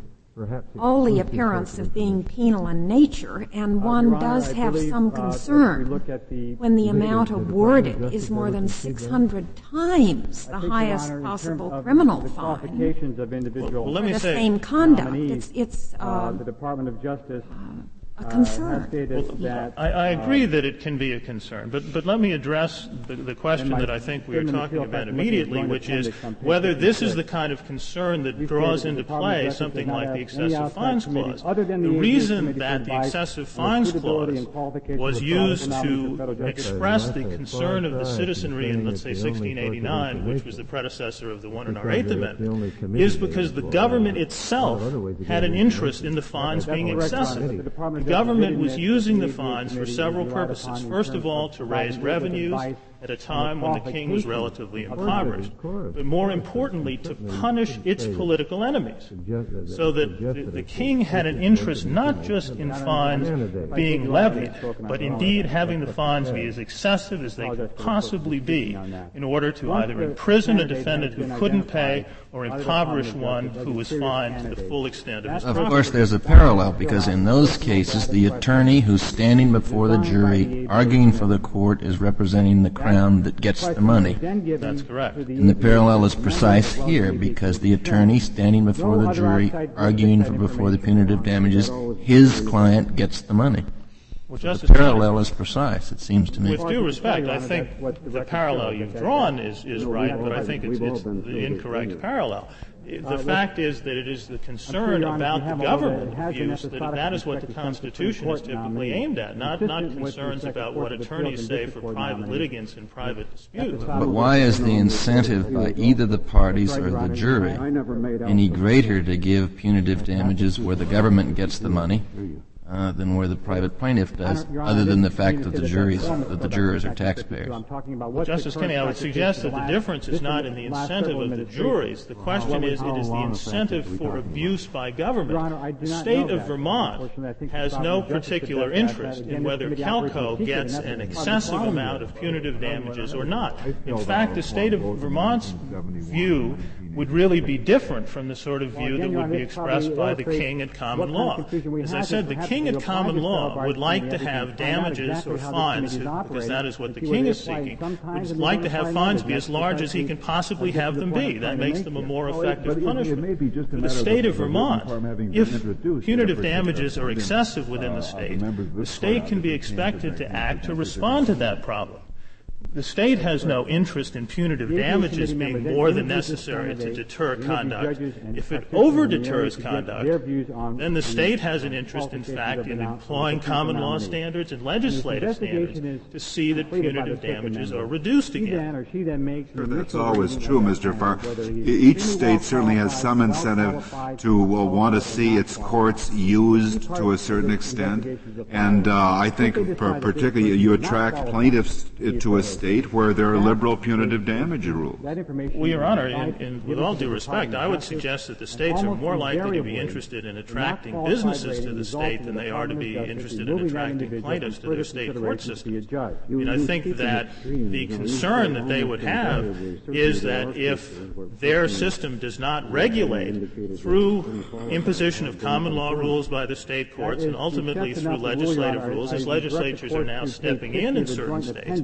all the appearance of being penal in nature, and one does have some concern when the amount awarded is more than six hundred times the highest possible criminal fine
well, let me
for the
say,
same conduct. It's, it's uh,
the Department of Justice
a concern.
Well, I, I agree that it can be a concern, but, but let me address the, the question that I think we are talking about immediately, which is whether this is the kind of concern that draws into play something like the excessive fines clause. The reason that the excessive fines clause was used to express the concern of the citizenry in, let's say, sixteen eighty-nine, which was the predecessor of the one in our Eighth Amendment, is because the government itself had an interest in the fines being excessive. The government was using the fines for several purposes. First of all, to raise revenues at a time when the king was relatively impoverished, but more importantly, to punish its political enemies, so that the, the king had an interest not just in fines being levied, but indeed having the fines be as excessive as they could possibly be in order to either imprison a defendant who couldn't pay or impoverish one who was fined to the full extent of his property.
Of course, there's a parallel, because in those cases, the attorney who's standing before the jury arguing for the court is representing the crown that gets the money.
That's correct.
And the parallel is precise here, because the attorney standing before the jury arguing for before the punitive damages, his client gets the money.
Well,
so the parallel is precise, it seems to me.
With due respect, I think the parallel you've drawn is, is right, but I think it's, it's the incorrect parallel. The fact is that it is the concern about the government views that that is what the Constitution is typically aimed at, not, not concerns about what attorneys say for private litigants in private disputes.
But why is the incentive by either the parties or the jury any greater to give punitive damages where the government gets the money Uh, than where the private plaintiff does, other than the fact that the juries, that the jurors are taxpayers?
Well, Justice Kennedy, I would suggest that the difference is not in the incentive of the juries. The question is, it is the incentive for abuse by government. The state of Vermont has no particular interest in whether Calco gets an excessive amount of punitive damages or not. In fact, the state of Vermont's view would really be different from the sort of view that would be expressed by the king at common law. As I said, the king at common law would like to have damages or fines, because that is what the king is seeking, would like to have fines be as large as he can possibly have them be. That makes them a more effective punishment. For the state of Vermont, if punitive damages are excessive within the state, the state can be expected to act to respond to that problem. The state has no interest in punitive damages being more than necessary to deter conduct. If it over-deters conduct, then the state has an interest, in fact, in employing common law standards and legislative standards to see that punitive damages are reduced again.
Sure, that's always true, Mister Farr. Each state certainly has some incentive to uh, want to see its courts used to a certain extent, and uh, I think per- particularly you attract plaintiffs to a state where there are liberal punitive damage rules.
Well, Your Honor, in, in, with all due respect, I would suggest that the states are more likely to be interested in attracting businesses to the state than they are to be interested in attracting plaintiffs to their state court systems. I mean, I think that the concern that they would have is that if their system does not regulate through imposition of common law rules by the state courts and ultimately through legislative rules, as legislatures are now stepping in in certain states,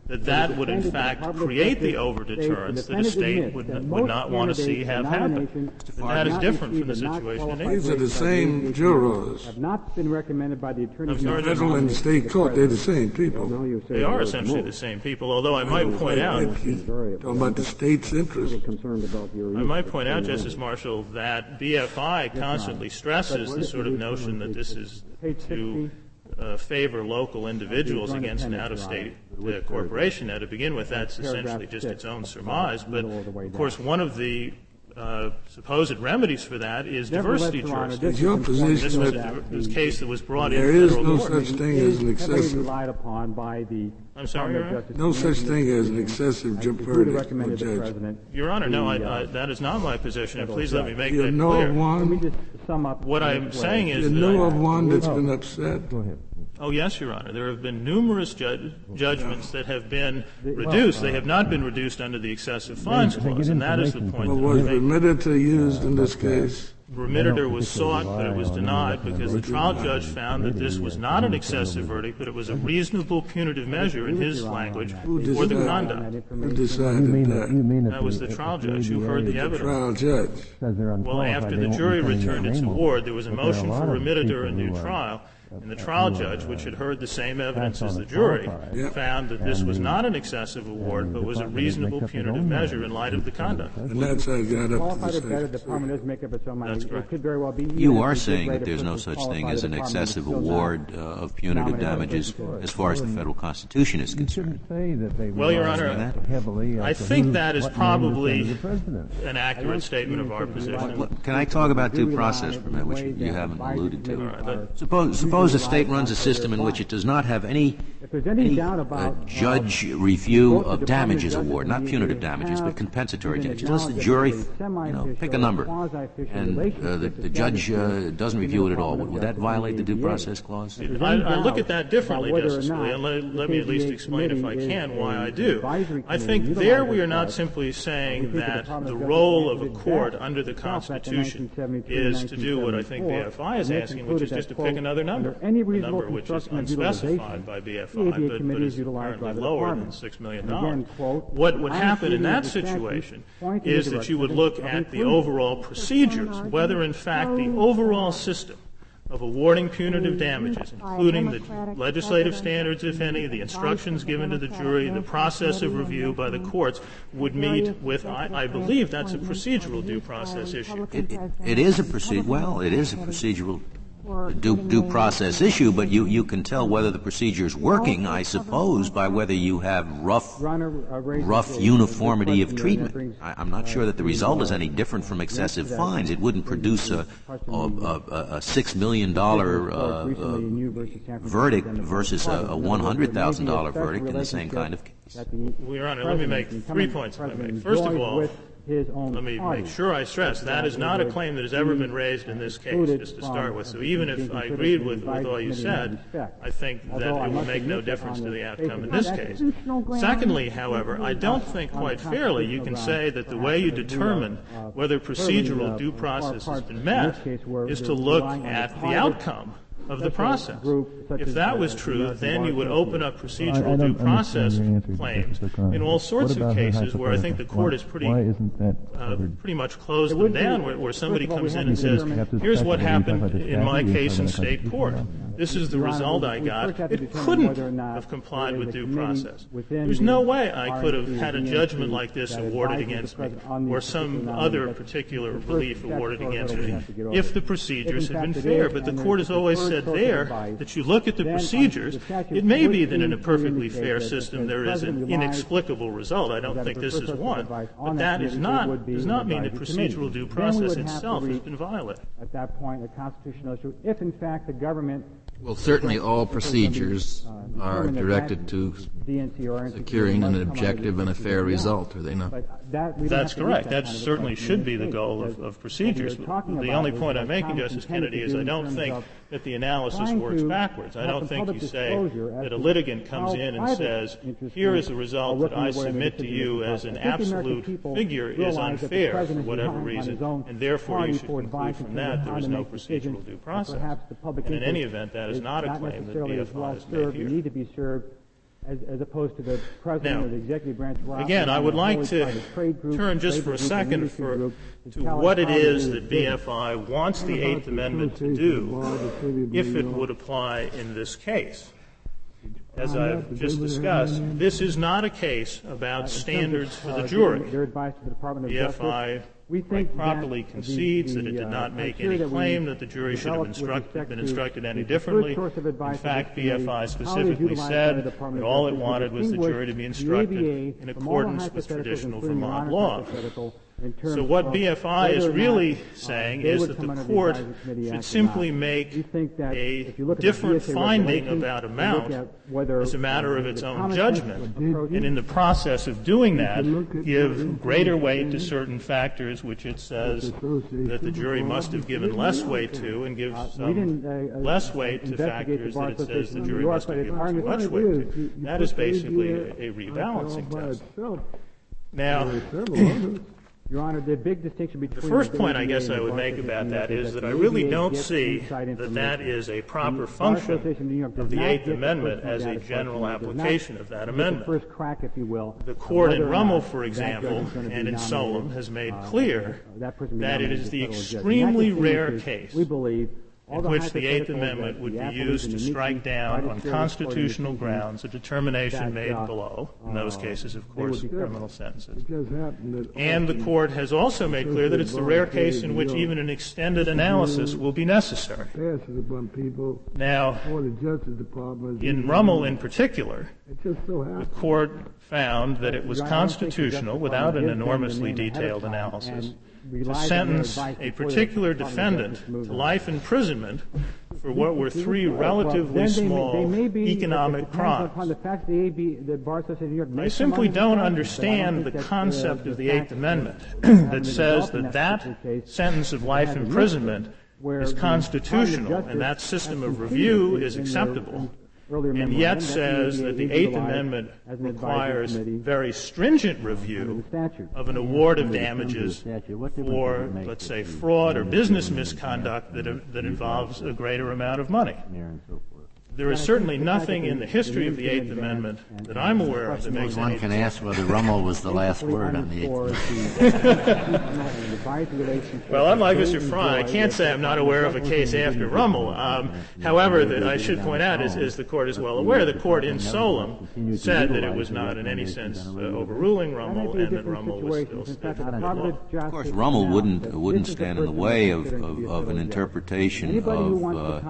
that that would in fact create the over-deterrence that a state would, would not want to see have happen. And that is different from the situation in England.
These are the same jurors.
Have not been recommended by the Attorney
General.
Federal and state court, they're the same people.
They are essentially the same people, although I might point out...
Talking about the state's interest.
I might point out, Justice Marshall, that B F I constantly stresses the sort of notion that this is to uh, favor local individuals against an out-of-state uh, corporation. Now, to begin with, that's essentially just its own surmise, but of course one of the Uh, supposed remedies for that is diversity jurisdiction.
It's your position
this was
that
a, this case that was brought
there
in
is
federal
no
court.
such thing as an excessive.
Relied upon by the
I'm sorry, Your Honor?
No such thing as an excessive verdict or judge.
Your Honor, no, I, I, that is not my position, and please let me make
you
that
know
clear.
Of one,
Let me just sum up.
What I'm saying is
you
that
know
I,
of one that's been upset. Go ahead.
Oh, yes, Your Honor. There have been numerous ju- judgments that have been reduced. They have not been reduced under the excessive fines clause, and that is the point.
Well, was remittitor used in this case?
Remittitor was sought, but it was denied because the trial judge found that this was not an excessive verdict, but it was a reasonable punitive measure, in his language, for the conduct.
Who decided that?
That was the trial judge who heard the evidence.
Trial judge.
Well, after the jury returned its award, there was a motion for remittitor and new trial. And the trial judge, which had heard the same evidence as the jury, found that this was not an excessive award, but was a reasonable punitive measure in light of the conduct.
And that's how it got up to the
That's correct.
You are saying that there's no such thing as an excessive award uh, of punitive damages as far as the federal Constitution is concerned.
Well, Your Honor, I think that is probably an accurate statement of our position.
Can I talk about due process for a minute, which you haven't alluded to? Suppose, suppose Suppose a state runs a system in which it does not have any, any uh, judge review of damages award, not punitive damages, but compensatory damages. Let's the jury, you know, pick a number, and uh, the, the judge uh, doesn't review it at all. Would, would that violate the due process clause?
I, I look at that differently, Justice Scalia, and let, let me at least explain, if I can, why I do. I think there we are not simply saying that the role of a court under the Constitution is to do what I think B F I is asking, which is just to pick another number. Any a number which is unspecified by B F I, but, but is apparently lower than six million dollars. What would happen in that situation is that you would look at the overall procedures, whether in fact the overall system of awarding punitive damages, including the legislative standards, if any, the instructions given to the jury, the process of review by the courts, would meet with, I, I believe that's a procedural due process issue.
It, it, it is a proceed. Well, it is a procedural Due, due process issue, but you, you can tell whether the procedure is working, I suppose, by whether you have rough, rough uniformity of treatment. I, I'm not sure that the result is any different from excessive fines. It wouldn't produce a, a, a, a six million dollar uh, uh, verdict versus a, a one hundred thousand dollar verdict in the same kind of case.
Well, Your Honor, let me make three points. If I may. First of all, let me make sure I stress that is not a claim that has ever been raised in this case, just to start with. So even if I agreed with, with all you said, I think that it will make no difference to the outcome in this case. Secondly, however, I don't think quite fairly you can say that the way you determine whether procedural due process has been met is to look at the outcome of the process. If that was true, then you would open up procedural due process claims in all sorts of cases where I think the court is pretty, uh, pretty much closed them down, where, where somebody comes in and says, here's what happened in my case in state court. This is the result I got. It couldn't have complied with due process. There's no way I could have had a judgment like this awarded against me or some other particular relief awarded against me if the procedures had been fair. But the court has always said there that you look at the procedures. It may be that in a perfectly fair system there is an inexplicable result. I don't think this is one. But that is not, does not mean that procedural due process itself has been violated.
At that point, a constitutional issue, if in fact the government...
Well, certainly all procedures are directed to securing an objective and a fair result, are they not?
That's correct. That certainly should be the goal of, of procedures. The only point I'm making, Justice Kennedy, is I don't think that the analysis works backwards. I don't think you say that a litigant comes in and says, here is a result that I submit to you as an absolute figure is unfair for whatever reason, and therefore you should conclude from that there is no procedural due process. And in any event, that is not a claim that B F I has made here.
as, as opposed to the president
now,
or the executive branch.
Again, I would like to
group,
turn just for a second for, to, to what it is that B F I wants the Eighth Amendment to do if it would apply in this case. As I've just discussed, this is not a case about standards for the jury. B F I quite properly concedes that it did not make any claim that the jury should have instruct, been instructed any differently. In fact, B F I specifically said that all it wanted was the jury to be instructed in accordance with traditional Vermont law. So what B F I is really saying is that the court should simply make a different finding about amount as a matter of its own judgment, and in the process of doing that, give greater weight to certain factors which it says that the jury must have given less weight to, and give some less weight to factors that it says the jury must have given too much weight to. That is basically a, a rebalancing test. Now,
Your Honor, the big distinction between
the first point I guess I would make about that is that I really don't see that that is a proper function of the Eighth Amendment as a general application of that amendment.
First crack, if you will.
The court in Rummel, for example, and in Solem has made clear that it is the extremely rare case in which the Eighth Amendment would be used to strike down on constitutional grounds a determination made below, in those cases, of course, criminal sentences. And the court has also made clear that it's the rare case in which even an extended analysis will be necessary. Now, in Rummel in particular, the court found that it was constitutional, without an enormously detailed analysis, to sentence a particular defendant to life imprisonment for what were three relatively small economic crimes. I simply don't understand the concept of the Eighth Amendment that says that that sentence of life imprisonment is constitutional and that system of review is acceptable, and yet says that the Eighth Amendment requires very stringent review of an award of damages for, let's say, fraud or business misconduct that, that involves a greater amount of money. There is certainly nothing in the history of the Eighth Amendment that I'm aware of that makes any
One can ask whether Rummel was the last word on the Eighth Amendment.
Well, unlike Mister Fry, I can't say I'm not aware of a case after Rummel. Um, however, that I should point out, as, as the Court is well aware, the Court in Solem said that it was not in any sense uh, overruling Rummel, and that Rummel was still standing law.
Of course, Rummel wouldn't wouldn't stand in the way of, of, of an interpretation of uh,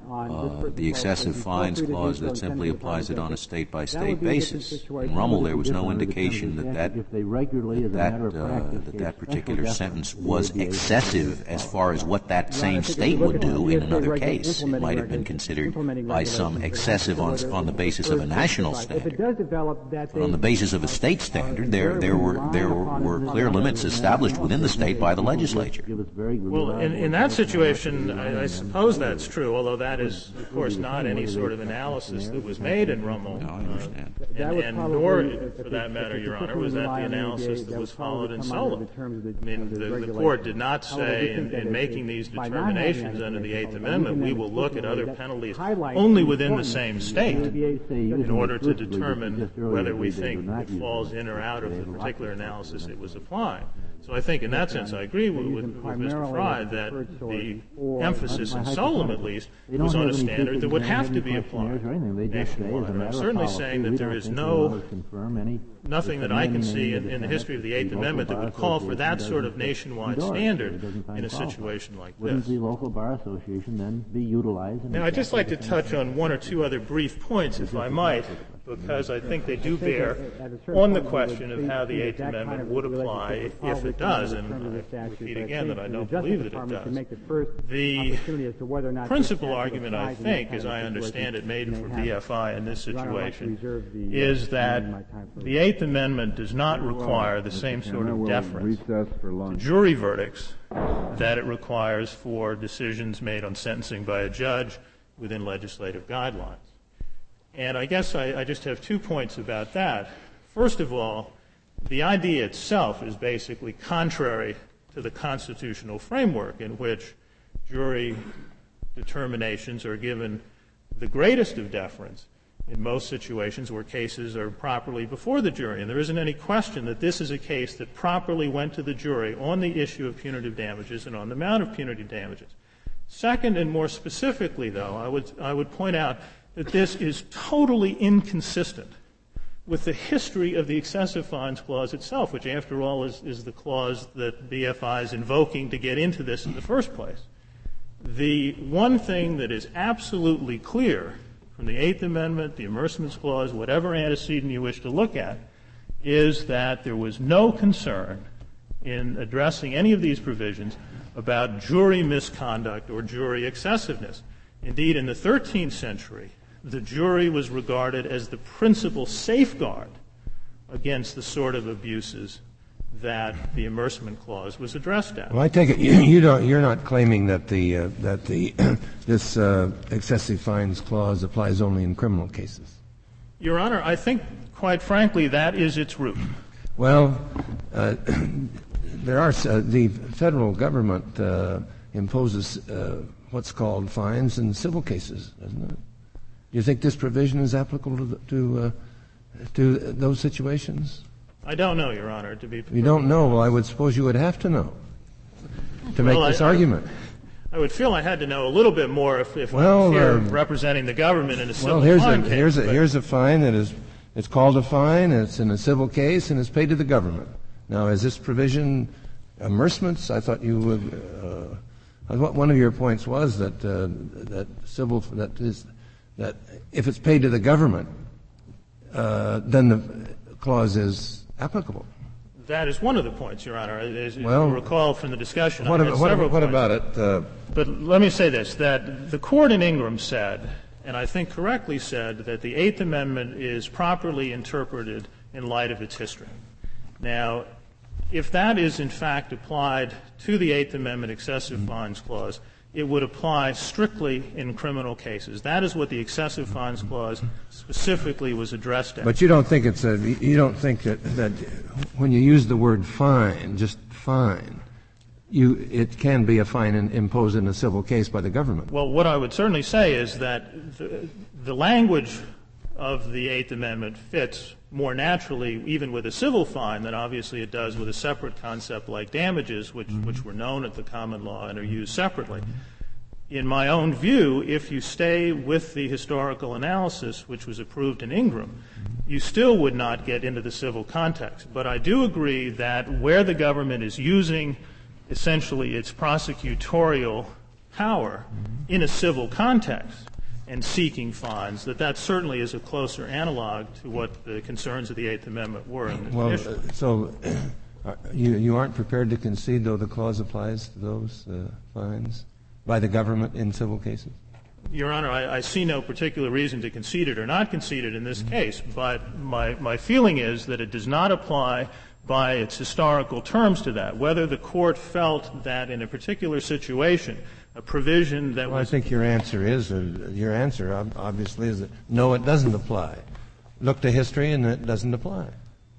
uh, the excessive fines clause that simply applies it on a state-by-state basis. In Rummel, there was no indication that that, that, uh, that, that particular sentence was excessive as far as what that same state would do in another case. It might have been considered by some excessive on, on the basis of a national standard. But on the basis of a state standard, there, there, were, there were clear limits established within the state by the legislature.
Well, in, in that situation, I, I suppose that's true, although that is, of course, not any sort of analysis that was made in Rummel.
No, I understand.
Uh, and, and nor, for that matter, Your Honor, was that the analysis that was followed in Solem. I mean, the, the Court did not say in, in making these determinations under the Eighth Amendment, we will look at other penalties only within the same state in order to determine whether we think it falls in or out of the particular analysis it was applying. So I think in that sense I agree with, with, with Mister Fry that the emphasis in Solem, at least, was on a standard that would have to be applied nationwide. And I'm certainly saying that there is no nothing that I can see in, in the history of the Eighth Amendment that would call for that sort of nationwide standard in a situation like this.
Wouldn't the local bar association then be utilized?
Now, I'd just like to touch on one or two other brief points, if I might, because I think they do bear on the question of how the Eighth Amendment would apply if it does, and I repeat again that I don't believe that it does. The principal argument, I think, as I understand it, made for B F I in this situation is that the Eighth Amendment does not require the same sort of deference to jury verdicts that it requires for decisions made on sentencing by a judge within legislative guidelines. And I guess I, I just have two points about that. First of all, the idea itself is basically contrary to the constitutional framework in which jury determinations are given the greatest of deference in most situations where cases are properly before the jury. And there isn't any question that this is a case that properly went to the jury on the issue of punitive damages and on the amount of punitive damages. Second, and more specifically, though, I would, I would point out that this is totally inconsistent with the history of the excessive fines clause itself, which, after all, is, is the clause that B F I is invoking to get into this in the first place. The one thing that is absolutely clear from the Eighth Amendment, the Amercements Clause, whatever antecedent you wish to look at, is that there was no concern in addressing any of these provisions about jury misconduct or jury excessiveness. Indeed, in the thirteenth century, the jury was regarded as the principal safeguard against the sort of abuses that the Amercement Clause was addressed at.
Well, I take it you, you don't, you're not claiming that the uh, that the this uh, excessive fines clause applies only in criminal cases.
Your Honor, I think, quite frankly, that is its root.
Well, uh, there are uh, the federal government uh, imposes uh, what's called fines in civil cases, doesn't it? Do you think this provision is applicable to the, to, uh, to those situations?
I don't know, Your Honor. To be
you don't know. Well, I would suppose you would have to know to
well,
make this
I,
argument.
I would feel I had to know a little bit more if, if
well,
I'm here
uh,
representing the government in a civil
well, here's
fine
a,
case.
Here's a,
but
here's a fine that is it's called a fine. It's in a civil case and it's paid to the government. Now, is this provision amercements? I thought you would. Uh, one of your points was that uh, that civil that is that if it's paid to the government, uh, then the clause is applicable.
That is one of the points, Your Honor. As
well,
you recall from the discussion,
what,
I had
about,
several
what, what
points.
about it? Uh,
but let me say this, that the court in Ingram said, and I think correctly said, that the Eighth Amendment is properly interpreted in light of its history. Now, if that is in fact applied to the Eighth Amendment excessive mm-hmm. fines clause, it would apply strictly in criminal cases. That is what the excessive fines clause specifically was addressed at.
But you don't think it's a, you don't think that, that when you use the word fine, just fine, you, it can be a fine in, imposed in a civil case by the government.
Well, what I would certainly say is that the, the language of the Eighth Amendment fits more naturally even with a civil fine than obviously it does with a separate concept like damages, which, mm-hmm. which were known at the common law and are used separately. Mm-hmm. In my own view, if you stay with the historical analysis which was approved in Ingram, mm-hmm. you still would not get into the civil context. But I do agree that where the government is using essentially its prosecutorial power mm-hmm. in a civil context, and seeking fines, that that certainly is a closer analog to what the concerns of the Eighth Amendment were in the
well,
issue.
Uh, so uh, you, you aren't prepared to concede, though, the clause applies to those uh, fines by the government in civil cases?
Your Honor, I, I see no particular reason to concede it or not concede it in this mm-hmm. case, but my, my feeling is that it does not apply by its historical terms to that. Whether the court felt that in a particular situation a provision that
well,
was...
I think your answer is, uh, your answer obviously is that no, it doesn't apply. Look to history and it doesn't apply.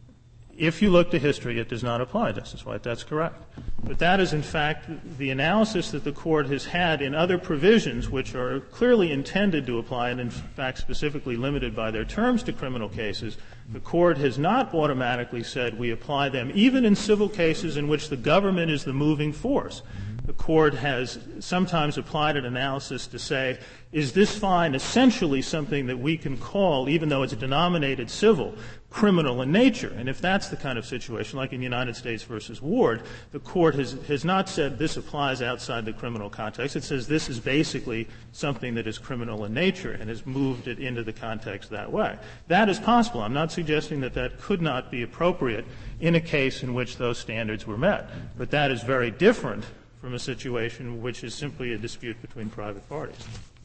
If you look to history, it does not apply, Justice White. That's correct. But that is, in fact, the analysis that the court has had in other provisions which are clearly intended to apply and, in fact, specifically limited by their terms to criminal cases. The court has not automatically said we apply them even in civil cases in which the government is the moving force. The court has sometimes applied an analysis to say, is this fine essentially something that we can call, even though it's denominated civil, criminal in nature? And if that's the kind of situation, like in United States versus Ward, the court has, has not said this applies outside the criminal context. It says this is basically something that is criminal in nature and has moved it into the context that way. That is possible. I'm not suggesting that that could not be appropriate in a case in which those standards were met. But that is very different from a situation which is simply a dispute between private parties.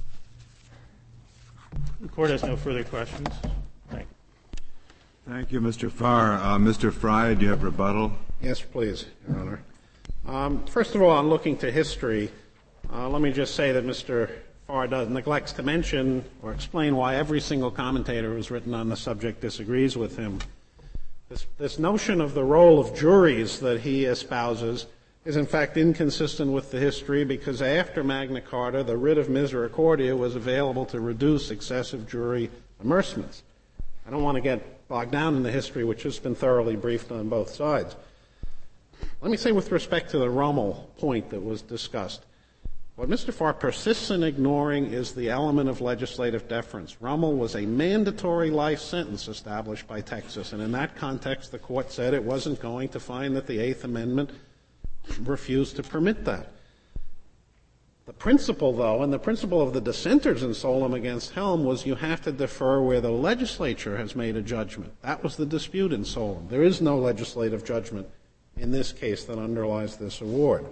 The Court has no further questions. Thank you.
Thank you, Mister Farr. Uh, Mister Frye, do you have rebuttal?
Yes, please, Your Honor. Um, first of all, on looking to history, uh, let me just say that Mister Farr does, neglects to mention or explain why every single commentator who's written on the subject disagrees with him. This, this notion of the role of juries that he espouses is in fact inconsistent with the history, because after Magna Carta, the writ of misericordia was available to reduce excessive jury amercements. I don't want to get bogged down in the history, which has been thoroughly briefed on both sides. Let me say with respect to the Rummel point that was discussed, what Mister Farr persists in ignoring is the element of legislative deference. Rummel was a mandatory life sentence established by Texas, and in that context the court said it wasn't going to find that the Eighth Amendment refused to permit that. The principle, though, and the principle of the dissenters in Solem against Helm was you have to defer where the legislature has made a judgment. That was the dispute in Solem. There is no legislative judgment in this case that underlies this award.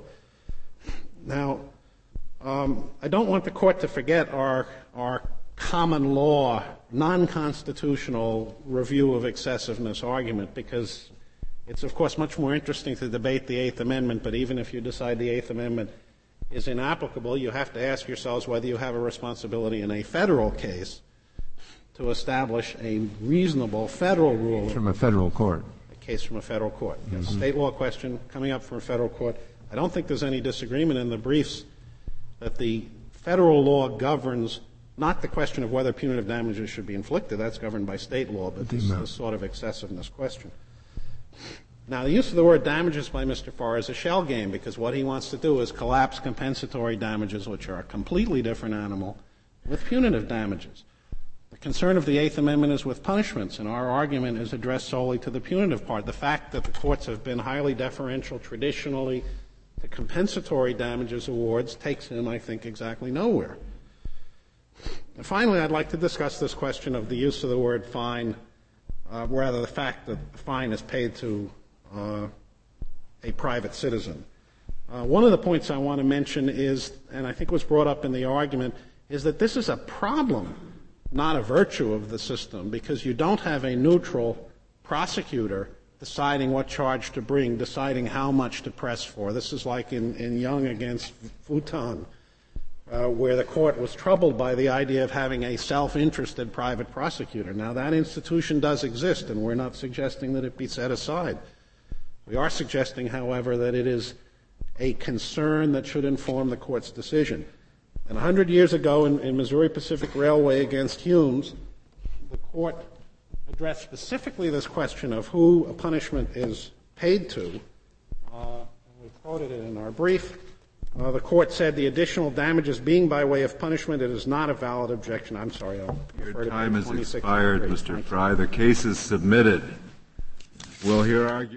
Now, um, I don't want the court to forget our, our common law, non-constitutional review of excessiveness argument, because it's, of course, much more interesting to debate the Eighth Amendment, but even if you decide the Eighth Amendment is inapplicable, you have to ask yourselves whether you have a responsibility in a federal case to establish a reasonable federal rule.
From a federal court.
A case from a federal court.
Mm-hmm.
Yes, state law question coming up from a federal court. I don't think there's any disagreement in the briefs that the federal law governs not the question of whether punitive damages should be inflicted. That's governed by state law, but this is the sort of excessiveness question. Now, the use of the word damages by Mister Farr is a shell game, because what he wants to do is collapse compensatory damages, which are a completely different animal, with punitive damages. The concern of the Eighth Amendment is with punishments, and our argument is addressed solely to the punitive part. The fact that the courts have been highly deferential traditionally to compensatory damages awards takes him, I think, exactly nowhere. And finally, I'd like to discuss this question of the use of the word fine, uh, rather the fact that the fine is paid to uh, a private citizen. Uh, one of the points I want to mention is, and I think was brought up in the argument, is that this is a problem, not a virtue of the system, because you don't have a neutral prosecutor deciding what charge to bring, deciding how much to press for. This is like in, in Young against Futon, uh, where the court was troubled by the idea of having a self-interested private prosecutor. Now, that institution does exist, and we're not suggesting that it be set aside. We are suggesting, however, that it is a concern that should inform the court's decision. And a hundred years ago in, in Missouri Pacific Railway against Humes, the court addressed specifically this question of who a punishment is paid to. Uh, we quoted it in our brief. Uh, the court said the additional damages being by way of punishment, it is not a valid objection. I'm sorry. I'll
Your time has expired, Mister Fry. The case is submitted. We'll hear argument.